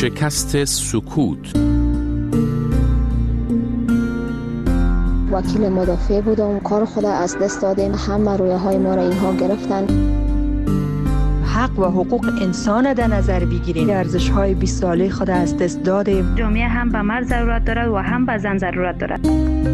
شکست سکوت. وکیل مدافع بودم، کار خود از دست دادیم، همه رویه های ما را اینها گرفتن. حق و حقوق انسان در نظر بگیریم، ارزش های 20 ساله خود از دست دادیم. جامعه هم به مرد ضرورت دارد و هم به زن ضرورت دارد.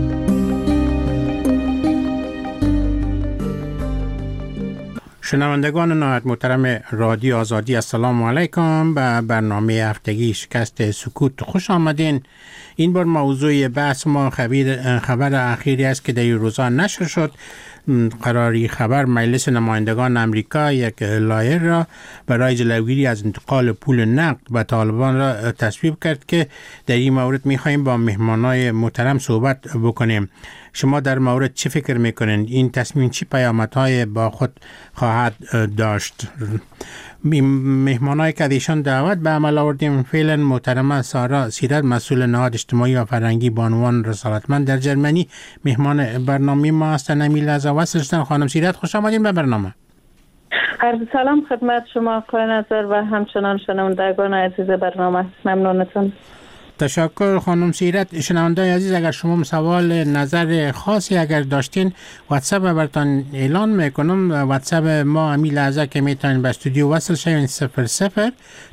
شنوندگان نهایت محترم رادیو آزادی، السلام علیکم. به برنامه هفتگی شکست سکوت خوش آمدین. این بار موضوع بحث ما خبر اخیری است که در این روزا نشر شد. قراری خبر مجلس نمایندگان امریکا یک لایحه را برای جلوگیری از انتقال پول نقد به طالبان را تصویب کرد که در این مورد می‌خواهیم با مهمانای محترم صحبت بکنیم. شما در مورد چه فکر میکنین؟ این تصمیم چی پیامدهای با خود خواهد داشت؟ مهمانایی که ایشان دعوت به عمل آوردیم فعلا محترمه سارا سیرت، مسئول نهاد اجتماعی و فرهنگی به عنوان رسالتمند در جرمنی، مهمان برنامه ما هستند. امیل از وصل شدن. خانم سیرت خوش آمدین به برنامه. عرض سلام خدمت شما آقای نظر و همچنان شنوندگان عزیز برنامه. ممنونتون. تشکر خانم سیرت. شنوندگان عزیز، اگر شما سوال نظر خاصی اگر داشتین واتساپ براتون اعلان میکنم. واتساپ ما همین لحظه که میتونین به استودیو وصل شوین 00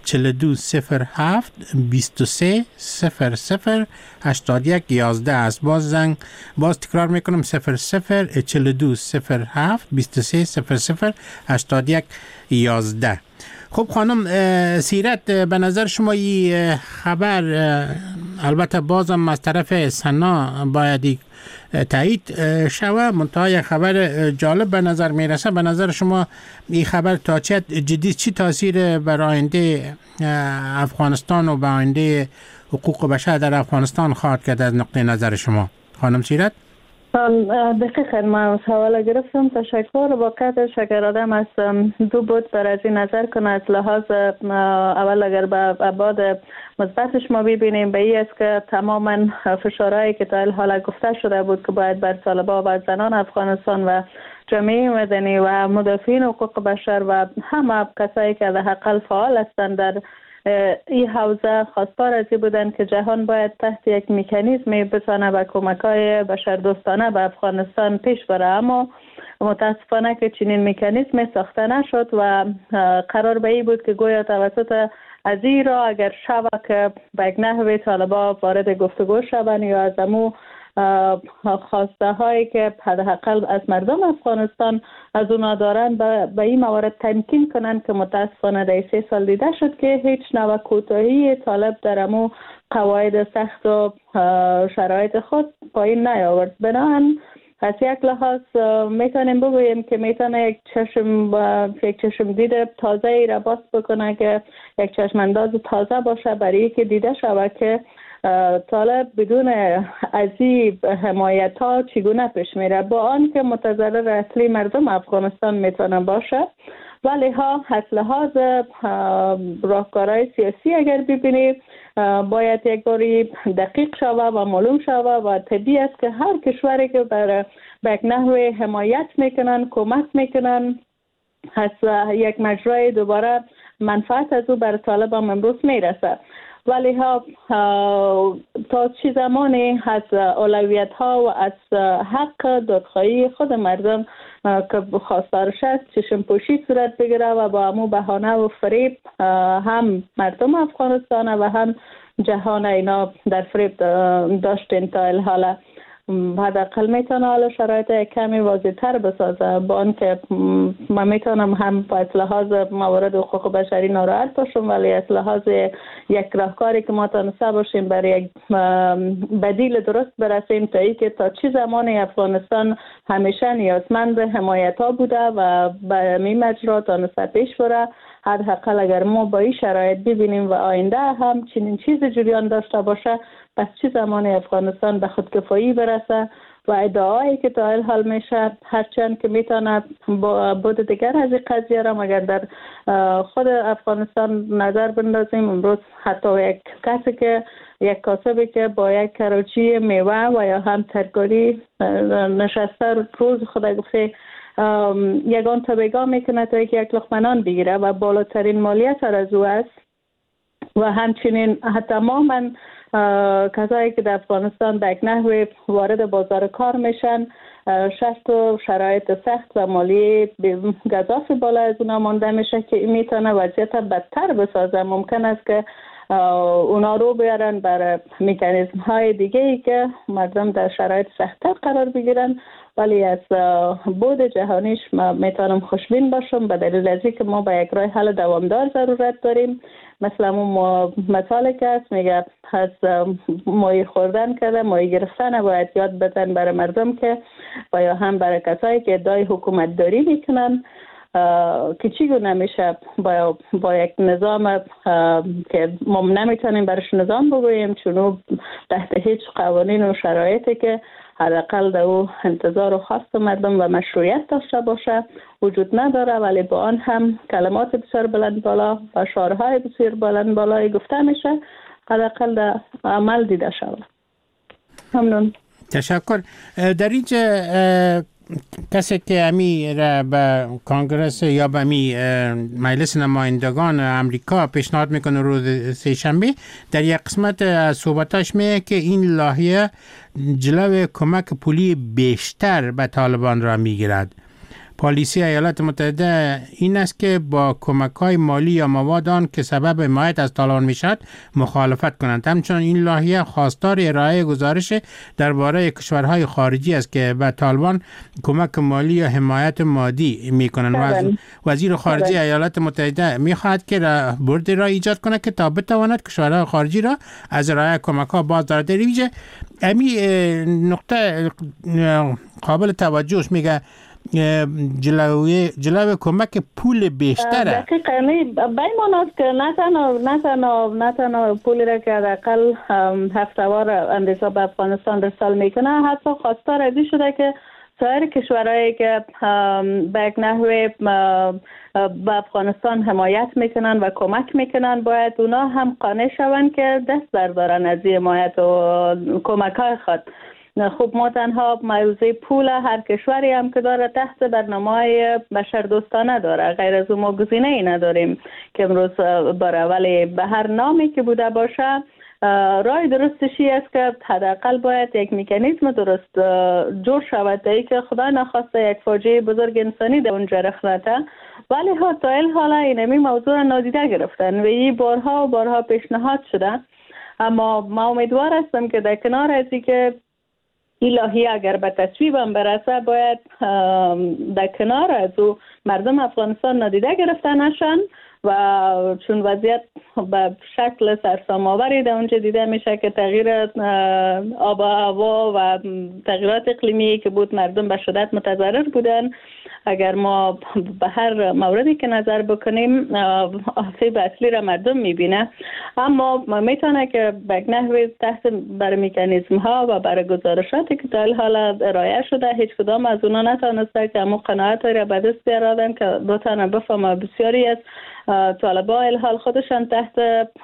4207 23 00 81 11 است. باز تکرار میکنم 00 4207 23 00 81 11. خب خانم سیرت، به نظر شما این خبر البته بازم از طرف سنا باید تایید شود، منتها یک خبر جالب به نظر میرسه. به نظر شما این خبر تا چه جدی چی تاثیر بر آینده افغانستان و به آینده حقوق بشر در افغانستان خواهد کرد از نقطه نظر شما خانم سیرت؟ دقیقاً من سوال گرفتم. تشکر. واقعیتش اگر آدم از دو بود بر از این نظر کنه، از لحاظ اول اگر به ابعاد مثبتش ما ببینیم به این است که تماما فشارهایی که تا حالا گفته شده بود که باید بر طالبان و زنان افغانستان و جامعه مدنی و مدافعین حقوق بشر و همه کسایی که در حقیقت فعال هستند در این حوزه خواستار از این بودن که جهان باید تحت یک مکانیزمی بتانه و کمک‌های بشردوستانه به افغانستان پیش بره، اما متاسفانه که چنین مکانیزمی ساخته نشد و قرار به این بود که گویا توسط از این را اگر شود که به یک نحوی طالبان وارد گفتگو شوند یا از امو خواسته هایی که حداقل از مردم افغانستان از اونا دارن به این موارد تمکین کنن که متاسفانه در 3 سال دیده شد که هیچ نوع کوتاهی طالب در امو قواعد سخت و شرایط خود پایین نیاورد. بنابراین از یک لحاظ میتونیم بگوییم که میتونه یک چشم دید تازه ای را باز بکنه که یک چشم انداز تازه باشه برای که دیده شود که طالب بدون از این حمایت ها چگونه پیش میره، با آن که متضرر اصلی مردم افغانستان میتونه باشه. ولی از لحاظ راهکارهای سیاسی اگر ببینید باید یک باری دقیق شود و معلوم شود و طبیعی است که هر کشوری که به یک نحوه حمایت میکنن، کمک میکنن، از یک مجرای دوباره منفعت از او بر طالب هم امروز میرسه. ولی تا چه زمانی از اولویت ها و از حق دادخواهی خود مردم که خواستارش است چشم پوشی صورت بگیره و با همون بهانه و فریب هم مردم افغانستان و هم جهان اینا در فریب داشتین تا الحالا، حداقل میتونه حالا شرایط کمی واضح تر بسازه. با آنکه من میتونم هم از لحاظ موارد حقوق بشری ناراحت باشم، ولی از لحاظ یک راهکاری که ما تونسته باشیم برای یک بدیل درست برسیم تا ای که تا چه زمانی افغانستان همیشه نیازمند حمایت ها بوده و به این مجرا تونسته پیش بره. حداقل اگر ما با این شرایط ببینیم و آینده هم چنین چیز جریان داشته باشه، پس چه زمانی افغانستان به خودکفایی برسه و ادعایی که تا حال میشه هرچند که میتونه بود دیگر از این قضیه را مگر در خود افغانستان نظر بندازیم. امروز حتی یک کسی که یک کاسبی که با یک کراچی میوه و یا هم ترکاری نشسته روز خدا گفته یگان تبیگاه میکنه تا یک لقمه نان بگیره و بالاترین مالیت از او است، و همچنین تماما کسایی که در افغانستان به یک نحو وارد بازار کار میشن شرط و شرایط سخت و مالی گزاف بالا از اونا مانده میشه که میتونه وضعیت بدتر بسازه. ممکن است که اونا رو بیارن بر مکانیزم های دیگه ای که مردم در شرایط سخت‌تر قرار بگیرن. ولی از بود جهانیش ما میتونم خوشبین باشم به دلیل از اینکه ما به یک راه حل دوامدار ضرورت داریم. مثلا اون مثالی که هست میگه از ماهی خوردن کرده ماهی گرفتن باید یاد بدن برای مردم که و یا هم برای کسایی که ادعای حکومت داری میکنن که چیگونه میشه با یک نظام که ما نمیتونیم برش نظام بگوییم چون تحت هیچ قوانین و شرایطی که حداقل در او انتظار و خواست مردم و مشروعیت داشته باشه وجود نداره. ولی با آن هم کلمات بسیار بلند بالا و شعارهای بسیار بلند بالای گفته میشه حداقل در عمل دیده شود. ممنون. تشکر. در اینجا کسی که امی را به کانگرس یا به امی مجلس نمایندگان امریکا پیشنهاد میکنه روز سه‌شنبه در یک قسمت از صحبتاش میگه که این لایحه جلو کمک پولی بیشتر به طالبان را میگیرد. پالیسی ایالات متحده این است که با کمک‌های مالی یا مواد آن که سبب حمایت از طالبان میشد مخالفت کنند. همچنین این لایحه خواستار ارائه گزارش درباره کشورهای خارجی است که به طالبان کمک مالی یا حمایت مادی میکنند. وزیر خارجه ایالات متحده میخواهد که بردی را ایجاد کنه که تا بتواند کشورهای خارجی را از ارائه کمک‌ها باز دارد. در اینجا امی نقطه قابل توجهش میگه جلوی کمک پول بیشتره. دقیقا بیمان است که نه تنها پولی را که حداقل هفته‌وار امریکا به افغانستان رسال میکنه حتی خواستار ازی شده که سایر کشورهایی که به یک نحوه به افغانستان حمایت میکنن و کمک میکنن باید اونا هم قانع شوند که دست بردارن از حمایت و کمک های خود. خب ما تنها موضوع پول هر کشوری هم که داره تحت برنامه‌های بشردوستانه داره، غیر از اون ما گزینه ای نداریم که امروز باره. ولی به هر نامی که بوده باشه راه درستشی است که حداقل باید یک مکانیزم درست جور شود تا که خدا نخواسته یک فاجعه بزرگ انسانی در اونجا رخ نده. ولی تا این حالا اینمی موضوع را نادیده گرفتن و این بارها و بارها پیشنهاد شده. اما ما امیدوار هستم که در کنار از اینکه این لایحه اگر به تصویب هم برسه باید در کنار از او مردم افغانستان نادیده گرفته نشن و چون وضعیت به شکل سرسام‌آوری در اونجا دیده میشه که تغییر آب و هوا و تغییرات اقلیمی که بود مردم به شدت متضرر بودن. اگر ما به هر موردی که نظر بکنیم آسیب اصلی را مردم میبینه. اما میتونه که به نحوی تحت بر مکانیزم ها و بر گزارشاتی که تا حالا ارائه شده هیچ کدام از اونا نتونسته که همون قناعت را به دست بیارن که بتونه بفهمه بسیاری از طالبا الحال خودشان تحت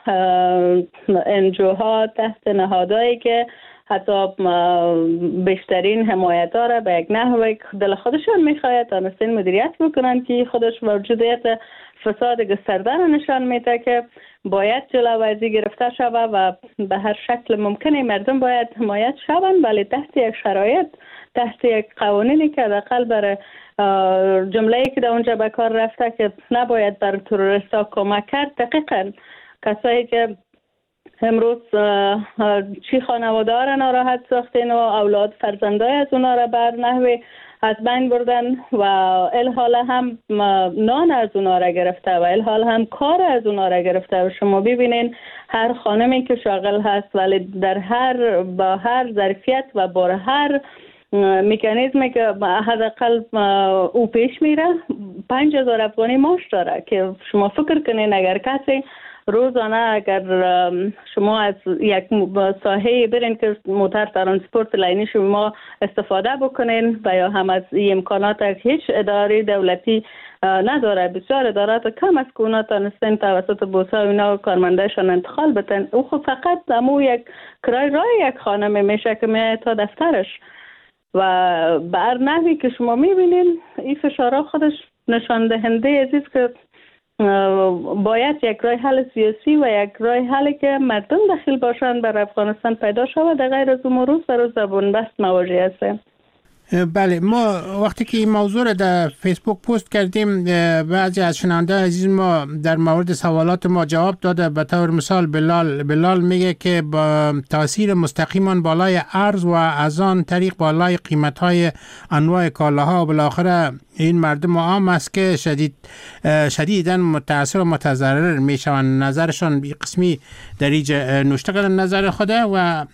انجوها تحت نهادهایی که حتی بیشترین حمایت ها را به یک نحوه دل خودشان میخواید تانستین مدیریت بکنن که خودش موجودیت فساد گسترده را نشان میده که باید جلوی گرفته شود و به هر شکل ممکنه مردم باید حمایت شوند، ولی تحت یک شرایط تحت یک قوانینی که حداقل برای جمله‌ای که در اونجا به کار رفته که نباید بر تروریستا کمک کرد. دقیقاً کسایی که امروز چی خانواده را ناراحت ساختین و اولاد فرزندای از اونا را بر نحوی از بین بردن و الحال هم نان از اونا را گرفته و الحال هم کار از اونا را گرفته و شما ببینین هر خانمی که شاغل هست ولی در با هر ظرفیت و با هر مکانیزمی که حداقل او پیش میره 5000 افغانی معاش داره که شما فکر کنین اگر کسی روزانه اگر شما از یک ساحه برین که موتر ترانسپورت لاینی شما استفاده بکنین و یا هم از این امکانات هیچ اداره دولتی نداره، بسیار ادارات کم از که اونا تانستین توسط بوسا و اینا کارمندهشان انتقال بتن. او خود فقط امو یک کرای راه یک خانه میشه که میه تا دفترش و به هر نحوی که شما میبینین این فشارها خودش نشان دهنده عزیز که باید یک راه حل سیاسی و یک راه حلی که مردم داخل باشند بر افغانستان پیدا شود. غیر از اون روز به روز بنبست مواجه هستیم. بله، ما وقتی که این موضوع را در فیسبوک پست کردیم، بعضی از شنونده عزیز ما در مورد سوالات ما جواب داده. به طور مثال بلال میگه که با تاثیر مستقیما بالای ارز و از آن طریق بالای قیمت‌های انواع کالاها و بالاخره این مردم عام است که شدیداً متاثر و متضرر میشوند. نظرشان به قسمی در اینجا نوشته کردن نظر خود. و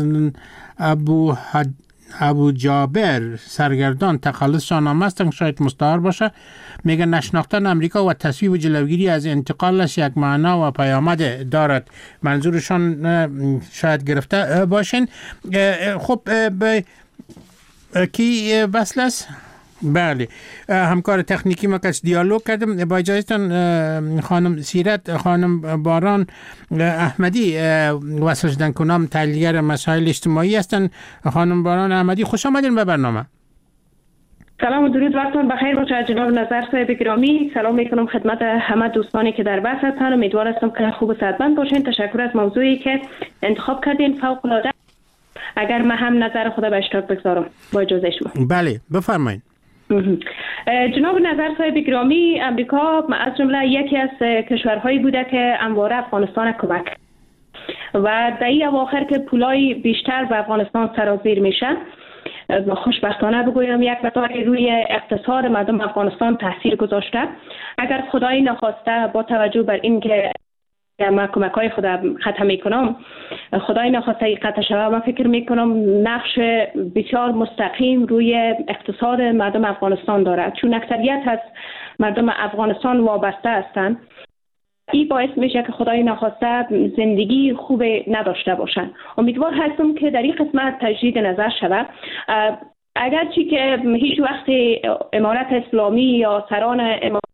ابو جابر سرگردان تخلصشان هم هستن، شاید مستعار باشه، میگه نشناختن امریکا و تصویب و جلوگیری از انتقالش یک معنا و پیامد دارد. منظورشان شاید گرفته باشین. خب کی وصل است؟ بله، همکار تکنیکی ما کس دیالوگ کردم. با اجازهتان خانم سیرت، خانم باران احمدی وصل شدن کنم، تحلیلگر مسائل اجتماعی هستن. خانم باران احمدی، خوش آمدین به برنامه. سلام و درود، وقتتان بخیر باشه جناب نظر صاحب گرامی. سلام میکنم خدمت همه دوستانی که در بحث هستن. امیدوار هستم که خوب و صحتمند باشین. تشکر از موضوعی که انتخاب کردین، فوق العاده. اگر من هم نظر خود به اشتراک بگذارم با اجازه شما. بله بفرمایید. جناب نظر صاحب گرامی، امریکا از جمله یکی از کشورهایی بوده که همواره افغانستان کمک و در این اواخر که پولای بیشتر به افغانستان سرازیر میشن، خوشبختانه بگویم یک مقدار روی اقتصاد مردم افغانستان تاثیر گذاشته. اگر خدای نخواسته با توجه بر این که من کمک‌های خودم ختم میکنم، خدای نخواسته این قطع شود، من فکر میکنم نقش بسیار مستقیم روی اقتصاد مردم افغانستان دارد، چون اکثریت از مردم افغانستان وابسته هستند. این باعث میشه که خدای نخواسته زندگی خوب نداشته باشند. امیدوار هستم که در این قسمت تجدید نظر شود. اگرچه که هیچ وقت امارت اسلامی یا سران امارت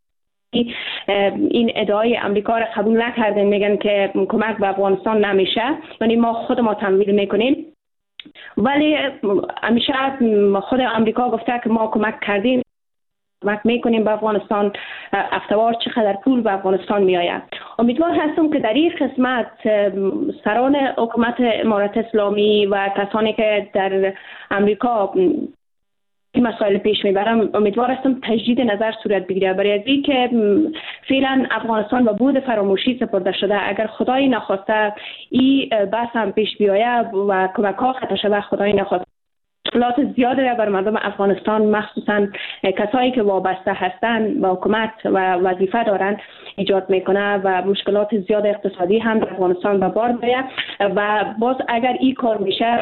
این ادعای امریکا را قبول نکردن، میگن که کمک به افغانستان نمیشه، یعنی ما خود ما تمویل میکنیم، ولی همیشه خود امریکا گفته که ما کمک کردیم، کمک میکنیم به افغانستان، افتوار چقدر پول به افغانستان میآید. امیدوار هستم که در این قسمت سران حکومت امارت اسلامی و کسانی که در امریکا این مسائل پیش میبرم، امیدوار هستم تجدید نظر صورت بگیره، برای از این که فعلا افغانستان به بود فراموشی سپرده شده. اگر خدای نخواسته این بحث هم پیش بیاید و کمک ها قطع شود، خدای نخواسته مشکلات زیادی را بر مردم افغانستان، مخصوصا کسایی که وابسته هستند با حکومت و وظیفه دارند، ایجاد میکنه و مشکلات زیاد اقتصادی هم در افغانستان به بار میاد. و باز اگر این کار میشه،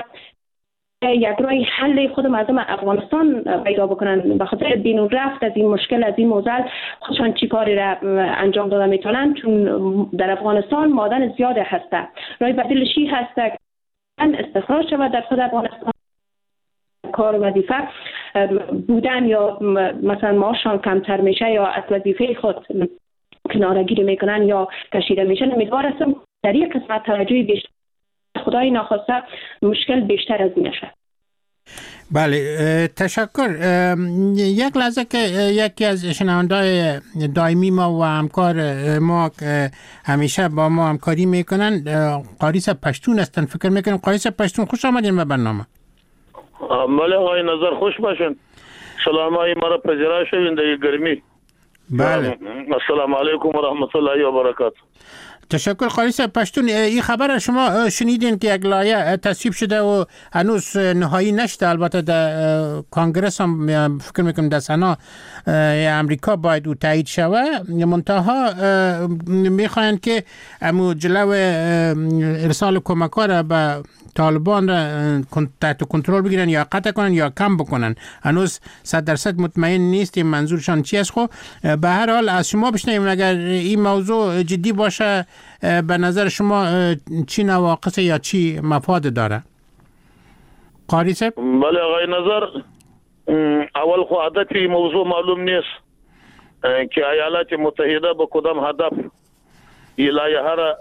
یک راه حل خود مردم افغانستان پیدا بکنن، به خاطر بینون رفت از این مشکل، از این موزل خودشان چی کاری را انجام داده میتونن، چون در افغانستان معدن زیاده هسته. راه بدیلشی هسته استخراج شود در خود افغانستان، کار و وظیفه بودن یا مثلا معاششان کمتر میشه یا از وظیفه خود کنارگیری میکنن یا کشیده میشن. امیدوار هستم در این قسمت توجه بیشتر، خدای ناخواسته مشکل بیشتر از این نشه. بله تشکر. یک لحظه که یکی از شنونده‌های دائمی ما و همکار ما همیشه با ما همکاری میکنن، قاریس پشتون هستن. فکر میکنم قاریس پشتون، خوش آمدین به برنامه. بله آقای نظر، خوش باشین. سلام های ما را پذیرا شوین در گرمی. بله السلام علیکم و رحمت الله و برکاته. تشکر قاریس پشتون. این خبر شما شنیدین که یک لایحه تصویب شده و هنوز نهایی نشده، البته در کانگرس هم فکر میکنم در سنا امریکا باید او تایید شوه، منتها میخواین که امو جلو ارسال کمک ها را به طالبان را تحت کنترل بگیرن یا قطع کنن یا کم بکنن. هنوز 100% مطمئن نیست منظورشان چی است. خب به هر حال از شما بشنویم، اگر این موضوع جدی باشه به نظر شما چی نواقص یا چی مفاد داره؟ قاری صاحب. بله آقای نظر، اول خو عادت موضوع معلوم نیست که ایالات متحده به کدام هدف لایحه را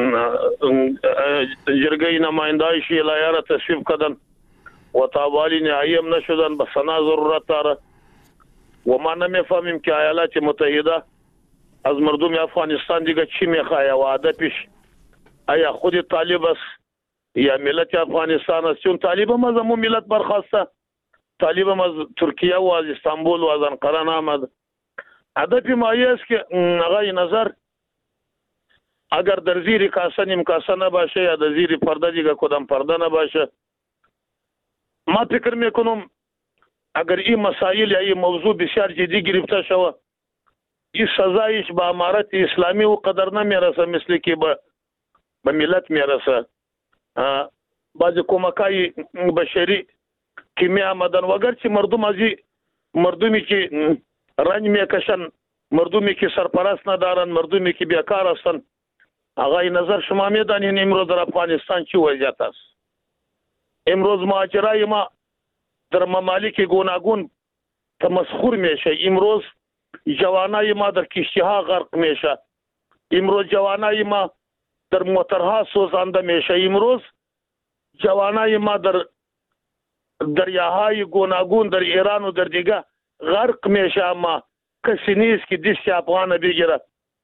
جرگه نمایندایش لایحه را تصویب کردن و تابعالی نهایی هم نشدن، به سنا ضرورت داره و ما نمیفهمیم که ایالات متحده از مردم افغانستان دیگه چی میخواه و هدفش آیا خود طالب است یا ملت افغانستان است؟ چون طالب هم از همون ملت برخواسته، طالب هم از ترکیه و از استانبول و از انقره نامد. هدف ما است که آقای نظر اگر در زیر کاسه نیم کاسه نباشه یا در زیر پرده دیگه کدام پرده نباشه، ما فکر میکنم اگر این مسائل یا این موضوع بسیار جدی گرفته شوه، این سزایش به امارت اسلامی و قدر نمیرسه مثل که به ملت میرسه. بعضی کمکای بشری که می آمدن و اگرچه مردم از مردمی که رنج میکشن، مردمی که سرپرست ندارن، مردمی که بیکار هستن، آقای نظر شما میدانین امروز در افغانستان چی وضعیت است؟ امروز مهاجرای ما در ممالک گوناگون تمسخر میشه. امروز جوانای ما در کشتی‌ها غرق میشه. امروز جوانای ما در موترها سوزانده میشه. امروز جوانای ما در دریاهای گوناگون در ایران و در دیگه غرق میشه، اما کسی نیست که دست افغان بگیره.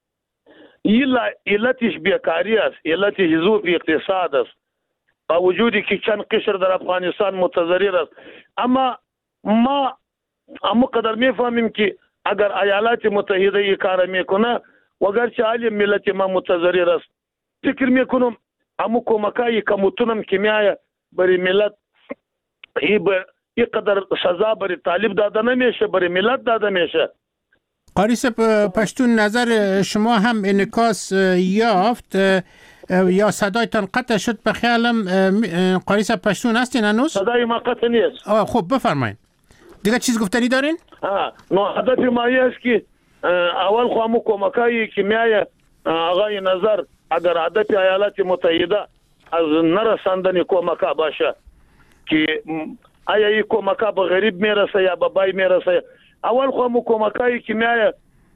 علتش بیکاری است، علتش ضعف اقتصاد است، با وجودی که چند قشر در افغانستان متضرر است. اما ما قدر میفهمیم که اگر ایالات متحده ای کار میکنه و اگرچه حال ملت ما متضرر است، فکر میکنم امو کمکای کموتونم که میایه برای ملت ای قدر سزا برای طالب داده نمیشه، برای ملت داده میشه. قاری صاحب پشتون نظر شما هم انعکاس یافت یا صدایتان قطع شد؟ به خیالم قاری صاحب پشتون هستین هنوز؟ صدای ما قطع نیست. خب بفرمایید دیگه چیز گفتنی دارین؟ نو هدف ما است که اول خو همو کمکایی که میایه آقای نظر اگر هدف ایالات متحده از نرساندن کمکا باشه که آیا این کمکا به غریب میرسه یا به بای میرسه، اول خو همو کمکایی که میایه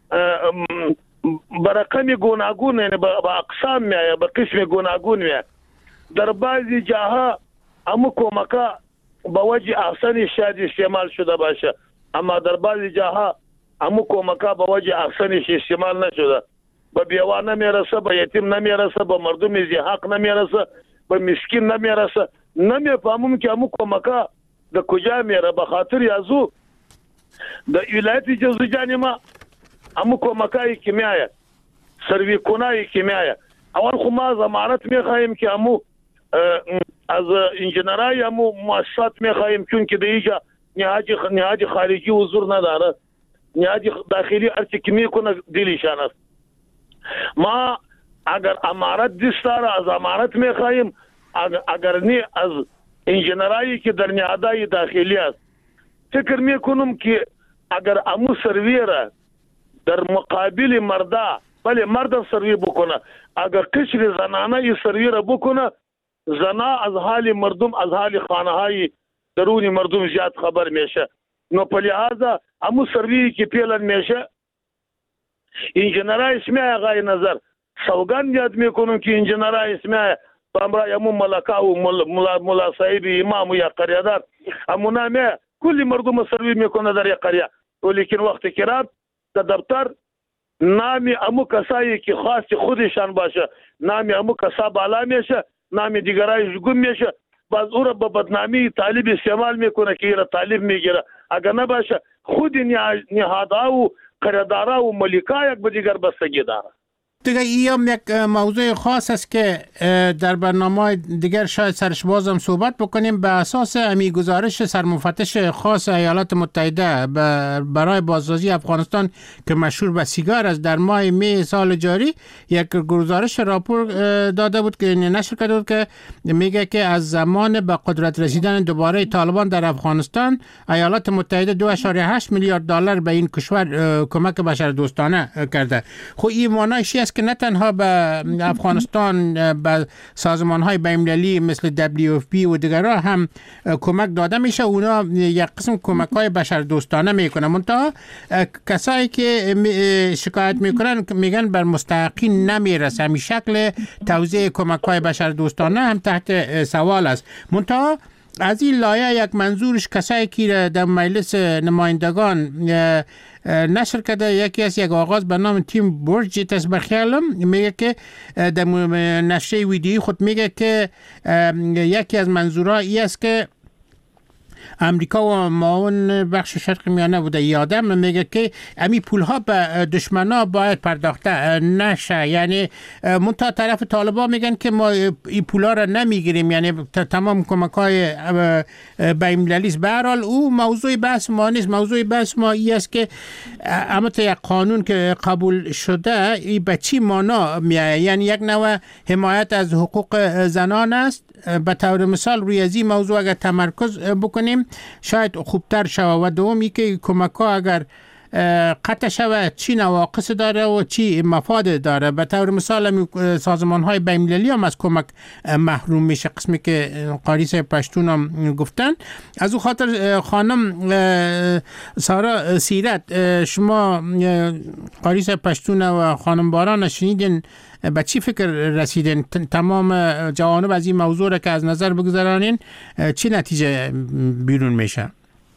برقم گوناگون، یعنی به اقسام میایه، به قسم گوناگون میایه. در بعضی جاها همو کمکا با وجه احسن شاید استعمال شده باشه، اما در بعضی جاها همو کمکا با وجه احسنش استعمال نشده. به بیوان نمیرسه، به یتیم نمیرسه، به مردم ذی حق نمیرسه، به مسکین نمیرسه. نمیفهمم که همو کمکا د کجا میره. به خاطر یازو د ولایت جوزجان ما همو کمکای که میایه، سروی کنای که میایه، اول خو ما ضمانت میخوایم که همو از انجینرای همو مؤسسات میخوایم، چون که دیجا نهاد خارجی حضور نداره، نهاد داخلی ارچه که میکنه دیلیشان است. ما اگر امارت دستاره از امارت میخوایم، اگر نی از انجینرایی که در نهادهای داخلی است. فکر میکنم که اگر امو سرویره در مقابل مردا، بله مرد سروی بکنه، اگر قشر زنانه ای سرویره بکنه، زنا از حال مردم، از حال خانه های درون مردم زیاد خبر میشه. نو په لحاظه امو سروی که پیلن میشه انجینرای اسمه آقای نظر سوگان یاد میکنم که انجینرای اسمه بامرای امو ملکا و ملا صاحب امام یا قریادار امو نامه کلی مردم سروی میکنه در یک قریه، ولیکن وقت کرات در دفتر نامی امو کسایی که خاص خودشان باشه، نامی امو کسا بالا میشه، نامی دیگرایش گم میشه. باز او را به بدنامی طالب استعمال میکنه که ایره طالب میگیره. اگر نباشه خود نهادها و قراردادها و ملکا یک به دیگر بستگی داره. دیگه این یک موضوع خاص است که در برنامه دیگر شاید سرش بازم صحبت بکنیم. به اساس امی گزارش سرمفتش خاص ایالات متحده برای بازسازی افغانستان که مشهور به سیگار است، در ماه می سال جاری یک گزارش راپور داده بود که نشر کرده بود که میگه که از زمان به قدرت رسیدن دوباره طالبان در افغانستان ایالات متحده 2.8 میلیارد دلار به این کشور کمک بشردوستانه کرده. خب این معنیش است که نه تنها به افغانستان به سازمان‌های بین‌المللی مثل WFP و دیگرها هم کمک داده میشه، اونا یک قسم کمک‌های بشردوستانه میکنن. منتها کسایی که شکایت میکنن میگن بر مستحقین نمیرسه. همین شکل توزیع کمک‌های بشردوستانه هم تحت سوال است. منتها از این لایه یک منظورش کسایی که در مجلس نمایندگان نشر کرده، یکی از یک آغاز به نام تیم برج تسبخیالم میگه که در نشر ویدیویی خود میگه که یکی از منظورها ای است که امریکا و معاون بخش شرق میانه بوده یادم میگه که امی پولها به دشمنا باید پرداخته نشه، یعنی منتها طرف طالبان میگن که ما این پولا را نمیگیریم، یعنی تمام کمک‌های بین‌المللی است. به هر حال او موضوع بحث ما نیست. موضوع بحث ما این است که اما یک قانون که قبول شده این به چی معنا میاد، یعنی یک نوع حمایت از حقوق زنان است. به طور مثال روی از این موضوع اگر تمرکز بکنیم شاید خوبتر شود. و دومی که کمک ها اگر قطع شود چی نواقص داره و چی مفاد داره. به طور مثال سازمان های بین‌المللی هم از کمک محروم میشه، قسمی که قاری صاحب پشتون هم گفتن. از او خاطر خانم سارا سیرت، شما قاری صاحب پشتون و خانم باران شنیدین، به چی فکر رسیدین؟ تمام جوانب از این موضوع را که از نظر بگذارانین چی نتیجه بیرون میشه؟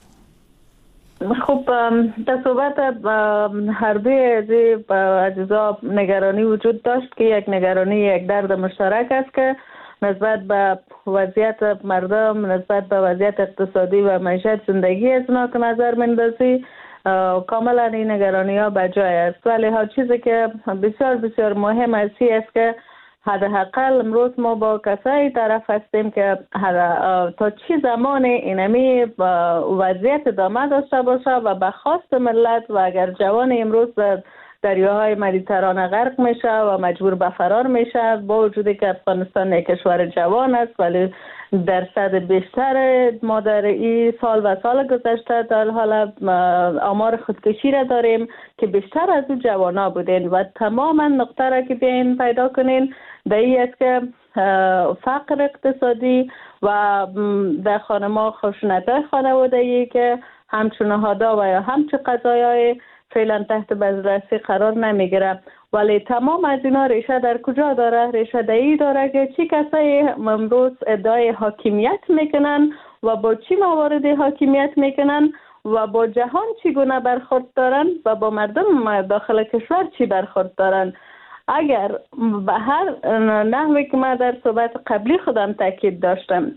خب در صحبت هر دوی عزیزا نگرانی وجود داشت که یک نگرانی یک درد مشترک است که نسبت به وضعیت مردم، نسبت به وضعیت اقتصادی و معیشت زندگی از اونا که نظر مندازی. کاملا این نگرانی ها بجای است، ولی ها چیزی که بسیار بسیار مهم است که حداقل امروز ما با کسایی طرف هستیم که تا چی زمان اینمی وضعیت ادامه داشته باشه و به خواست ملت و اگر جوان امروز دریاهای مدیترانه غرق میشه و مجبور به فرار میشه، با وجودی که افغانستان یک کشور جوان است ولی درصد بیشتر ما در این سال و سال گذشته در حال آمار خودکشی را داریم که بیشتر از اون جوانا بودین و تماما نقطه را که بیاین پیدا کنین دایی است که فقر اقتصادی و در خانما خشونت‌های خانوادگی که همچون نهادها و یا همچون قضایای فعلا تحت بازرسی قرار نمیگیره. ولی تمام از اینا ریشه در کجا داره؟ ریشه دایی داره که چی کسایی امروز ادعای حاکمیت میکنن و با چی موارد حاکمیت میکنن و با جهان چگونه برخورد دارن و با مردم داخل کشور چی برخورد دارن. اگر به هر نحوی که من در صحبت قبلی خودم تاکید داشتم،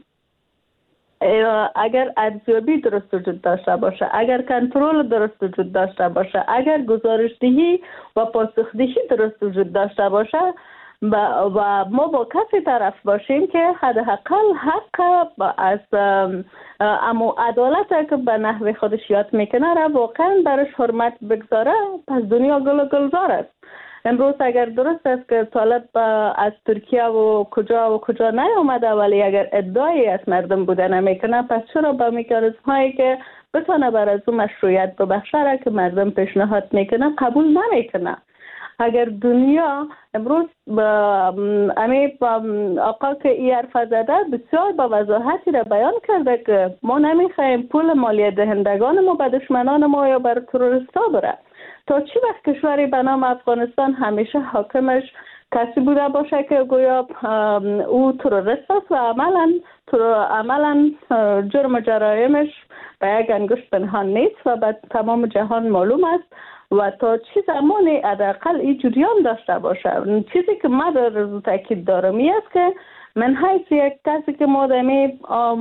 اگر ارزیابی درست وجود داشته باشه، اگر کنترل درست وجود داشته باشه، اگر گزارشدهی و پاسخدهی درست وجود داشته باشه و ما با کسی طرف باشیم که حداقل حق از امو عدالت که به نحو خودش یاد میکنه را واقعا برش حرمت بگذاره، پس دنیا گل و گلزار است. امروز اگر درست است که طالب از ترکیه و کجا نیامده ولی اگر ادعایی از مردم بودن نمیکنه، پس چرا با میکانیزم هایی که بتونه بر از اون مشروعیت ببخشه را که مردم پیشنهاد میکنه قبول نمیکنه؟ اگر دنیا امروز آقا که این حرف زده بسیار با وضاحتی را بیان کرده که ما نمیخوایم پول مالیات دهندگان ما به دشمنان ما یا بر تروریستا بره. تا چی وقت کشوری به نام افغانستان همیشه حاکمش کسی بوده باشه که گویا او تروریست است و عملا جرم و جرایمش به یک انگشت پنهان نیست و به تمام جهان معلوم است و تا چی زمانی حداقل این جریان داشته باشه. چیزی که من در تاکید دارم این است که من حیث یک کسی که ما در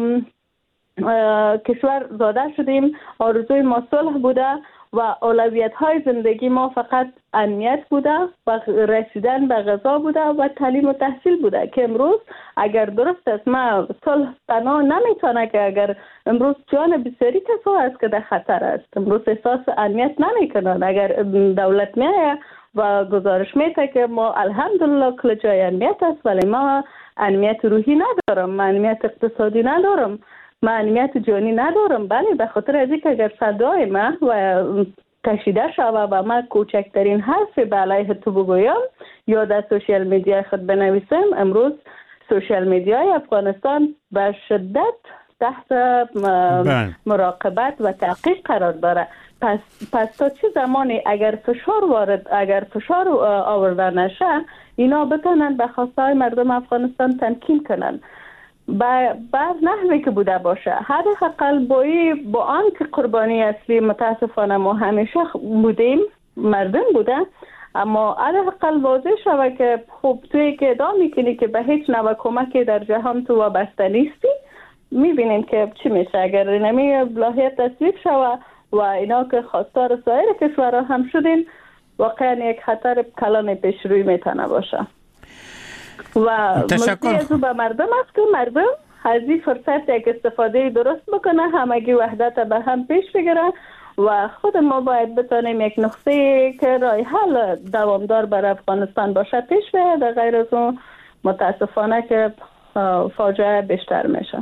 کشور زاده شدیم، آرزوی ما صلح بوده و اولویت های زندگی ما فقط امنیت بوده و رسیدن به غذا بوده و تعلیم و تحصیل بوده که امروز اگر درست است ما صلح تنها نمیتونه که اگر امروز جان بسیاری کسا است که در خطر است، امروز احساس امنیت نمیکنن. اگر دولت میایه و گزارش میده که ما الحمدلله کل جای امنیت است ولی ما امنیت روحی ندارم، ما امنیت اقتصادی ندارم، من امنیت جانی ندارم. بله به خاطر از اینکه اگر صدای من و کشیده شود و من کوچکترین حرفی به علیه تو بگویم یا در سوشیال میدیا خود بنویسم، امروز سوشیال میدیای افغانستان به شدت تحت مراقبت و تحقیق قرار داره. پس تا چه زمانی اگر فشار آورده نشه اینا بتونن به خواستهای مردم افغانستان تمکین کنن. بر نحوی که بوده باشه. حداقل با آن که قربانی اصلی متاسفانه ما همیشه بودیم، مردم بوده، اما حداقل واضح شده که خب توی که ادعا میکنی که به هیچ نوع کمکی در جهان تو وابسته نیستی، میبینیم که چی میشه اگر نمی لایحه تصویب شود و اینا که خواستار سایر کشورها هم شدین، واقعا یک خطر کلان پیش روی میتونه باشه. و مزید از او به مردم است که مردم از این فرصت یک استفاده درست بکنه، همگی وحدت به هم پیش بگیره و خود ما باید بتانیم یک نقطه که راه حل دوامدار برای افغانستان باشه پیش بره. غیر از اون متاسفانه که فاجعه بیشتر میشه.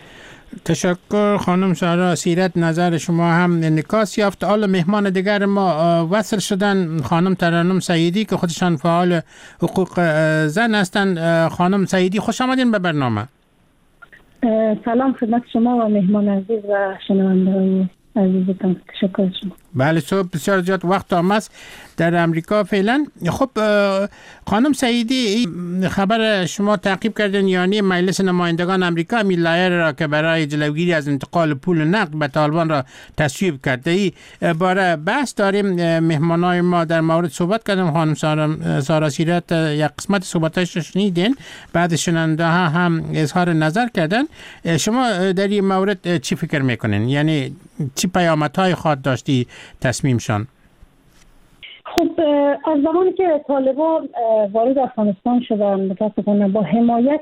تشکر خانم سارا سیرت، نظر شما هم انعکاس یافت. حالا مهمان دیگر ما وصل شدن، خانم ترنم سعیدی که خودشان فعال حقوق زن هستند. خانم سعیدی خوش آمدین به برنامه. سلام خدمت شما و مهمان عزیز و شنونده‌های عزیزتان. تشکر شما. بله، صبح بسیار زیاد وقت آمد در امریکا فعلا. خب خانم سعیدی، خبر شما تعقیب کردن، یعنی مجلس نمایندگان امریکا همین لایحه را که برای جلوگیری از انتقال پول نقد به طالبان را تصویب کرده. ای باره بحث داریم. مهمانای ما در مورد صحبت کردم. خانم سارا سیرت یک قسمت صحبتش رو شنیدین، بعد شنونده ها هم اظهار نظر کردن. شما در این مورد چی فکر میکنین؟ یعنی چی پیامدهای خواهد داشتی تصمیمشان؟ خب از زمانی که طالبان وارد افغانستان شدن، متاسفانه با حمایت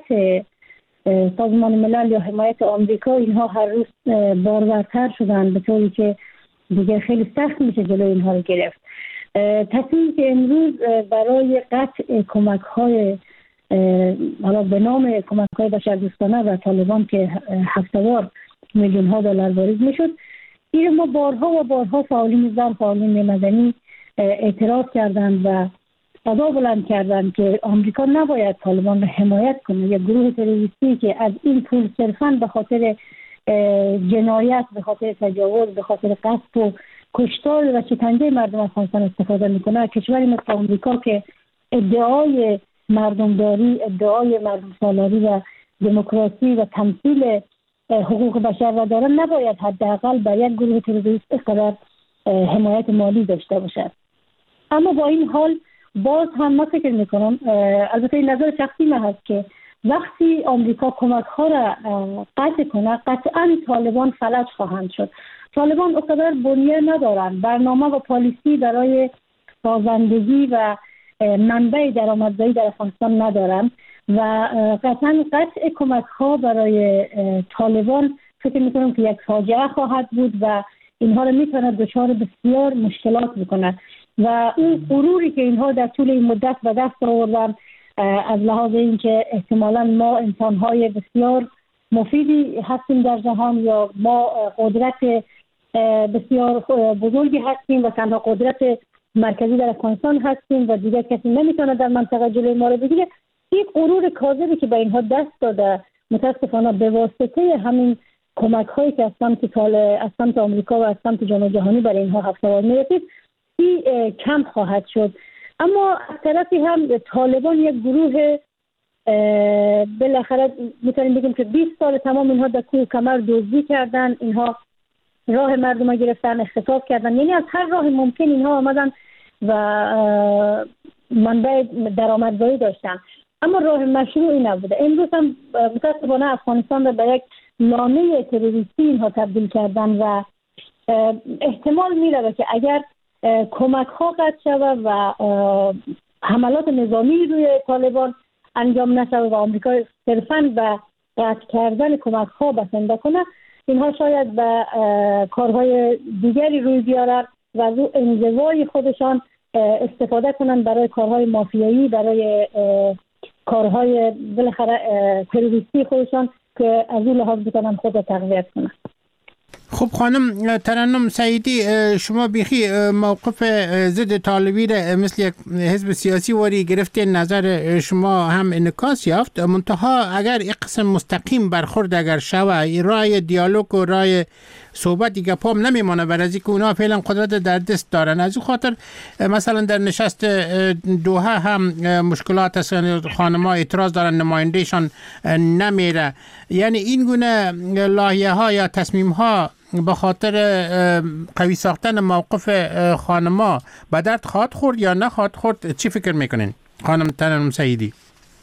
سازمان ملل یا حمایت آمریکا، اینها هر روز بارورتر شدن به طوری که دیگه خیلی سخت میشه جلوی اینها رو گرفت. تصمیمی که امروز برای قطع کمک‌های حالا به نام کمک‌های بشردوستانه و طالبان که هفته‌وار میلیون‌ها دلار واریز میشد، این ما بارها و بارها فعالین زن، فعالین مدنی اعتراض کردند و صدا بلند کردند که آمریکا نباید طالبان را حمایت کنه. یک گروه تروریستی که از این پول صرفاً به خاطر جنایت، به خاطر تجاوز، به خاطر قصد و کشتار و شکنجه مردم افغانستان استفاده میکنه. کشوری مثل آمریکا که ادعای مردمداری، ادعای مردم سالاری و دموکراسی و تمثیل حقوق بشر را داره، نباید حداقل به یک گروه تروریست اینقدر حمایت مالی داشته باشد. اما با این حال باز هم ما فکر میکنم، البته این نظر شخصی من هست، که وقتی آمریکا کمک ها را قطع کنه، قطعا طالبان فلج خواهند شد. طالبان اقتدار بنیه ندارند، برنامه و پالیسی برای سازندگی و منبع درآمدزایی در افغانستان ندارند و قطعا قطع کمک ها برای طالبان فکر میکنم که یک فاجعه خواهد بود و اینها رو میتونه دچار بسیار مشکلات بکنه و اون غروری که اینها در طول این مدت به دست آوردن، از لحاظ اینکه احتمالاً ما انسان‌های بسیار مفیدی هستیم در جهان یا ما قدرت بسیار بزرگی هستیم و تنها قدرت مرکزی در افغانستان هستیم و دیگر کسی نمیتونه در منطقه جلوی ما رو بگیره، این غرور کاذبی که به اینها دست داده متاسفانه به واسطه همین کمک هایی که از سمت آمریکا و از سمت جامعه جهانی برای اینها هفته‌وار میرسید، این کم خواهد شد. اما از طرفی هم طالبان یک گروه بالاخره میتونیم بگیم که 20 سال تمام اینها در کوه کمر دزدی کردن، اینها راه مردم گرفتن، اختطاف کردن، یعنی از هر راه ممکن اینها آمدن و منبع درآمدزایی داشتن، اما راه مشروعی نبوده. امروز هم متاسفانه افغانستان را به یک لانه تروریستی اینها تبدیل کردن و احتمال میره که اگر کمک ها قطع شود و حملات نظامی روی طالبان انجام نشود و آمریکا صرفاً به قطع کردن کمک ها بسنده کنه، اینها شاید به کارهای دیگری روی بیارن و از او انزوای خودشان استفاده کنن برای کارهای مافیایی، برای کارهای بالاخره تروریستی خودشان که از اون لحاظ بکنن خود را تقویت کنن. خب خانم ترنم سعیدی، شما بیخی موقف ضد طالبی را مثل یک حزب سیاسی واری گرفتین، نظر شما هم انعکاس یافت، منتها اگر یک قسم مستقیم برخورد اگر شوه، رای دیالوگ و رای صحبت دیگه پام نمیمانه، برای از اینکه اونا فعلا قدرت در دست دارن. از این خاطر مثلا در نشست دوحه هم مشکلات است، خانم‌ها اعتراض دارن نمایندهشان نمیره. یعنی این گونه لایحه ها یا تصمیم ها به خاطر قوی ساختن موقف خانم‌ها به درد خواهد خورد یا نخواهد خورد؟ چی فکر میکنین خانم ترنم سعیدی؟